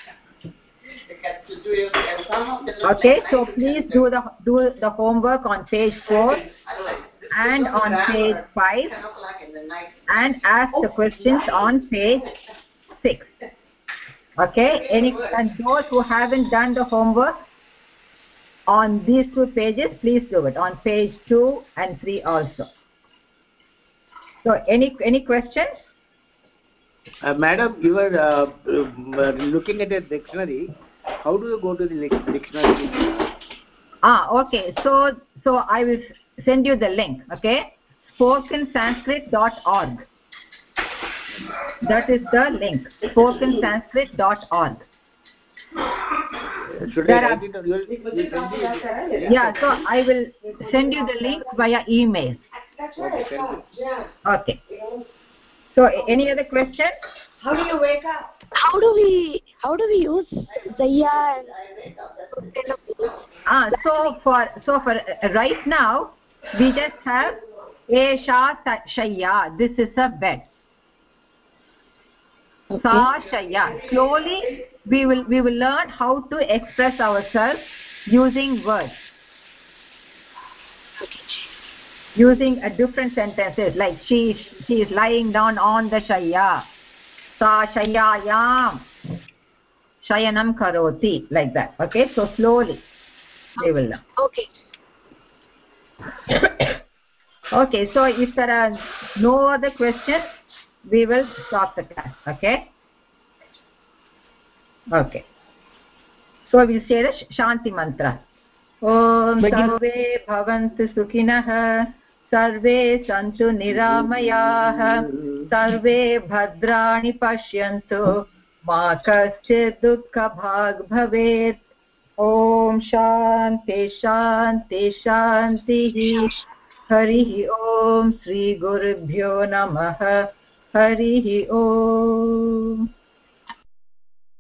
S1: Okay, so please do the do the homework on page four and on page five, and ask the questions on page six. Okay, any and those who haven't done the homework on these two pages, please do it on page two and three also. So any any questions?
S9: Uh, madam, you were uh, uh, looking at a dictionary. How do you go to the dictionary?
S1: Ah, okay. So so I will send you the link. Okay, spoken sanskrit dot org. That is the link. spoken sanskrit dot org.
S9: Should I write it or you'll, you'll send me the link?
S1: Yeah, so I will send you the link via email.
S9: Okay, thank you.
S1: Okay. So any other question?
S6: How do you wake up? How do we how do we use Zaya and
S1: ah so for so for uh, right now we just have Esha Shayya. This is a bed. Okay. Sa Shayya. Slowly we will we will learn how to express ourselves using words. Using a different sentences like she she is lying down on the shayya. Sa shayyayam shayanam karoti, like that. Okay, so slowly they will learn.
S6: Okay.
S1: Okay, so if there are no other questions, we will stop the class. Okay. Okay. So we'll say the Shanti mantra. Om sarve bhavantu sukhinah, sarve santu niramayah, sarve bhadrani pashyantu, ma kaschid dukkha bhag bhavet. Om shanti shanti shanti. Harihi Om. Shri Gurubhyo Namaha. Harihi Om.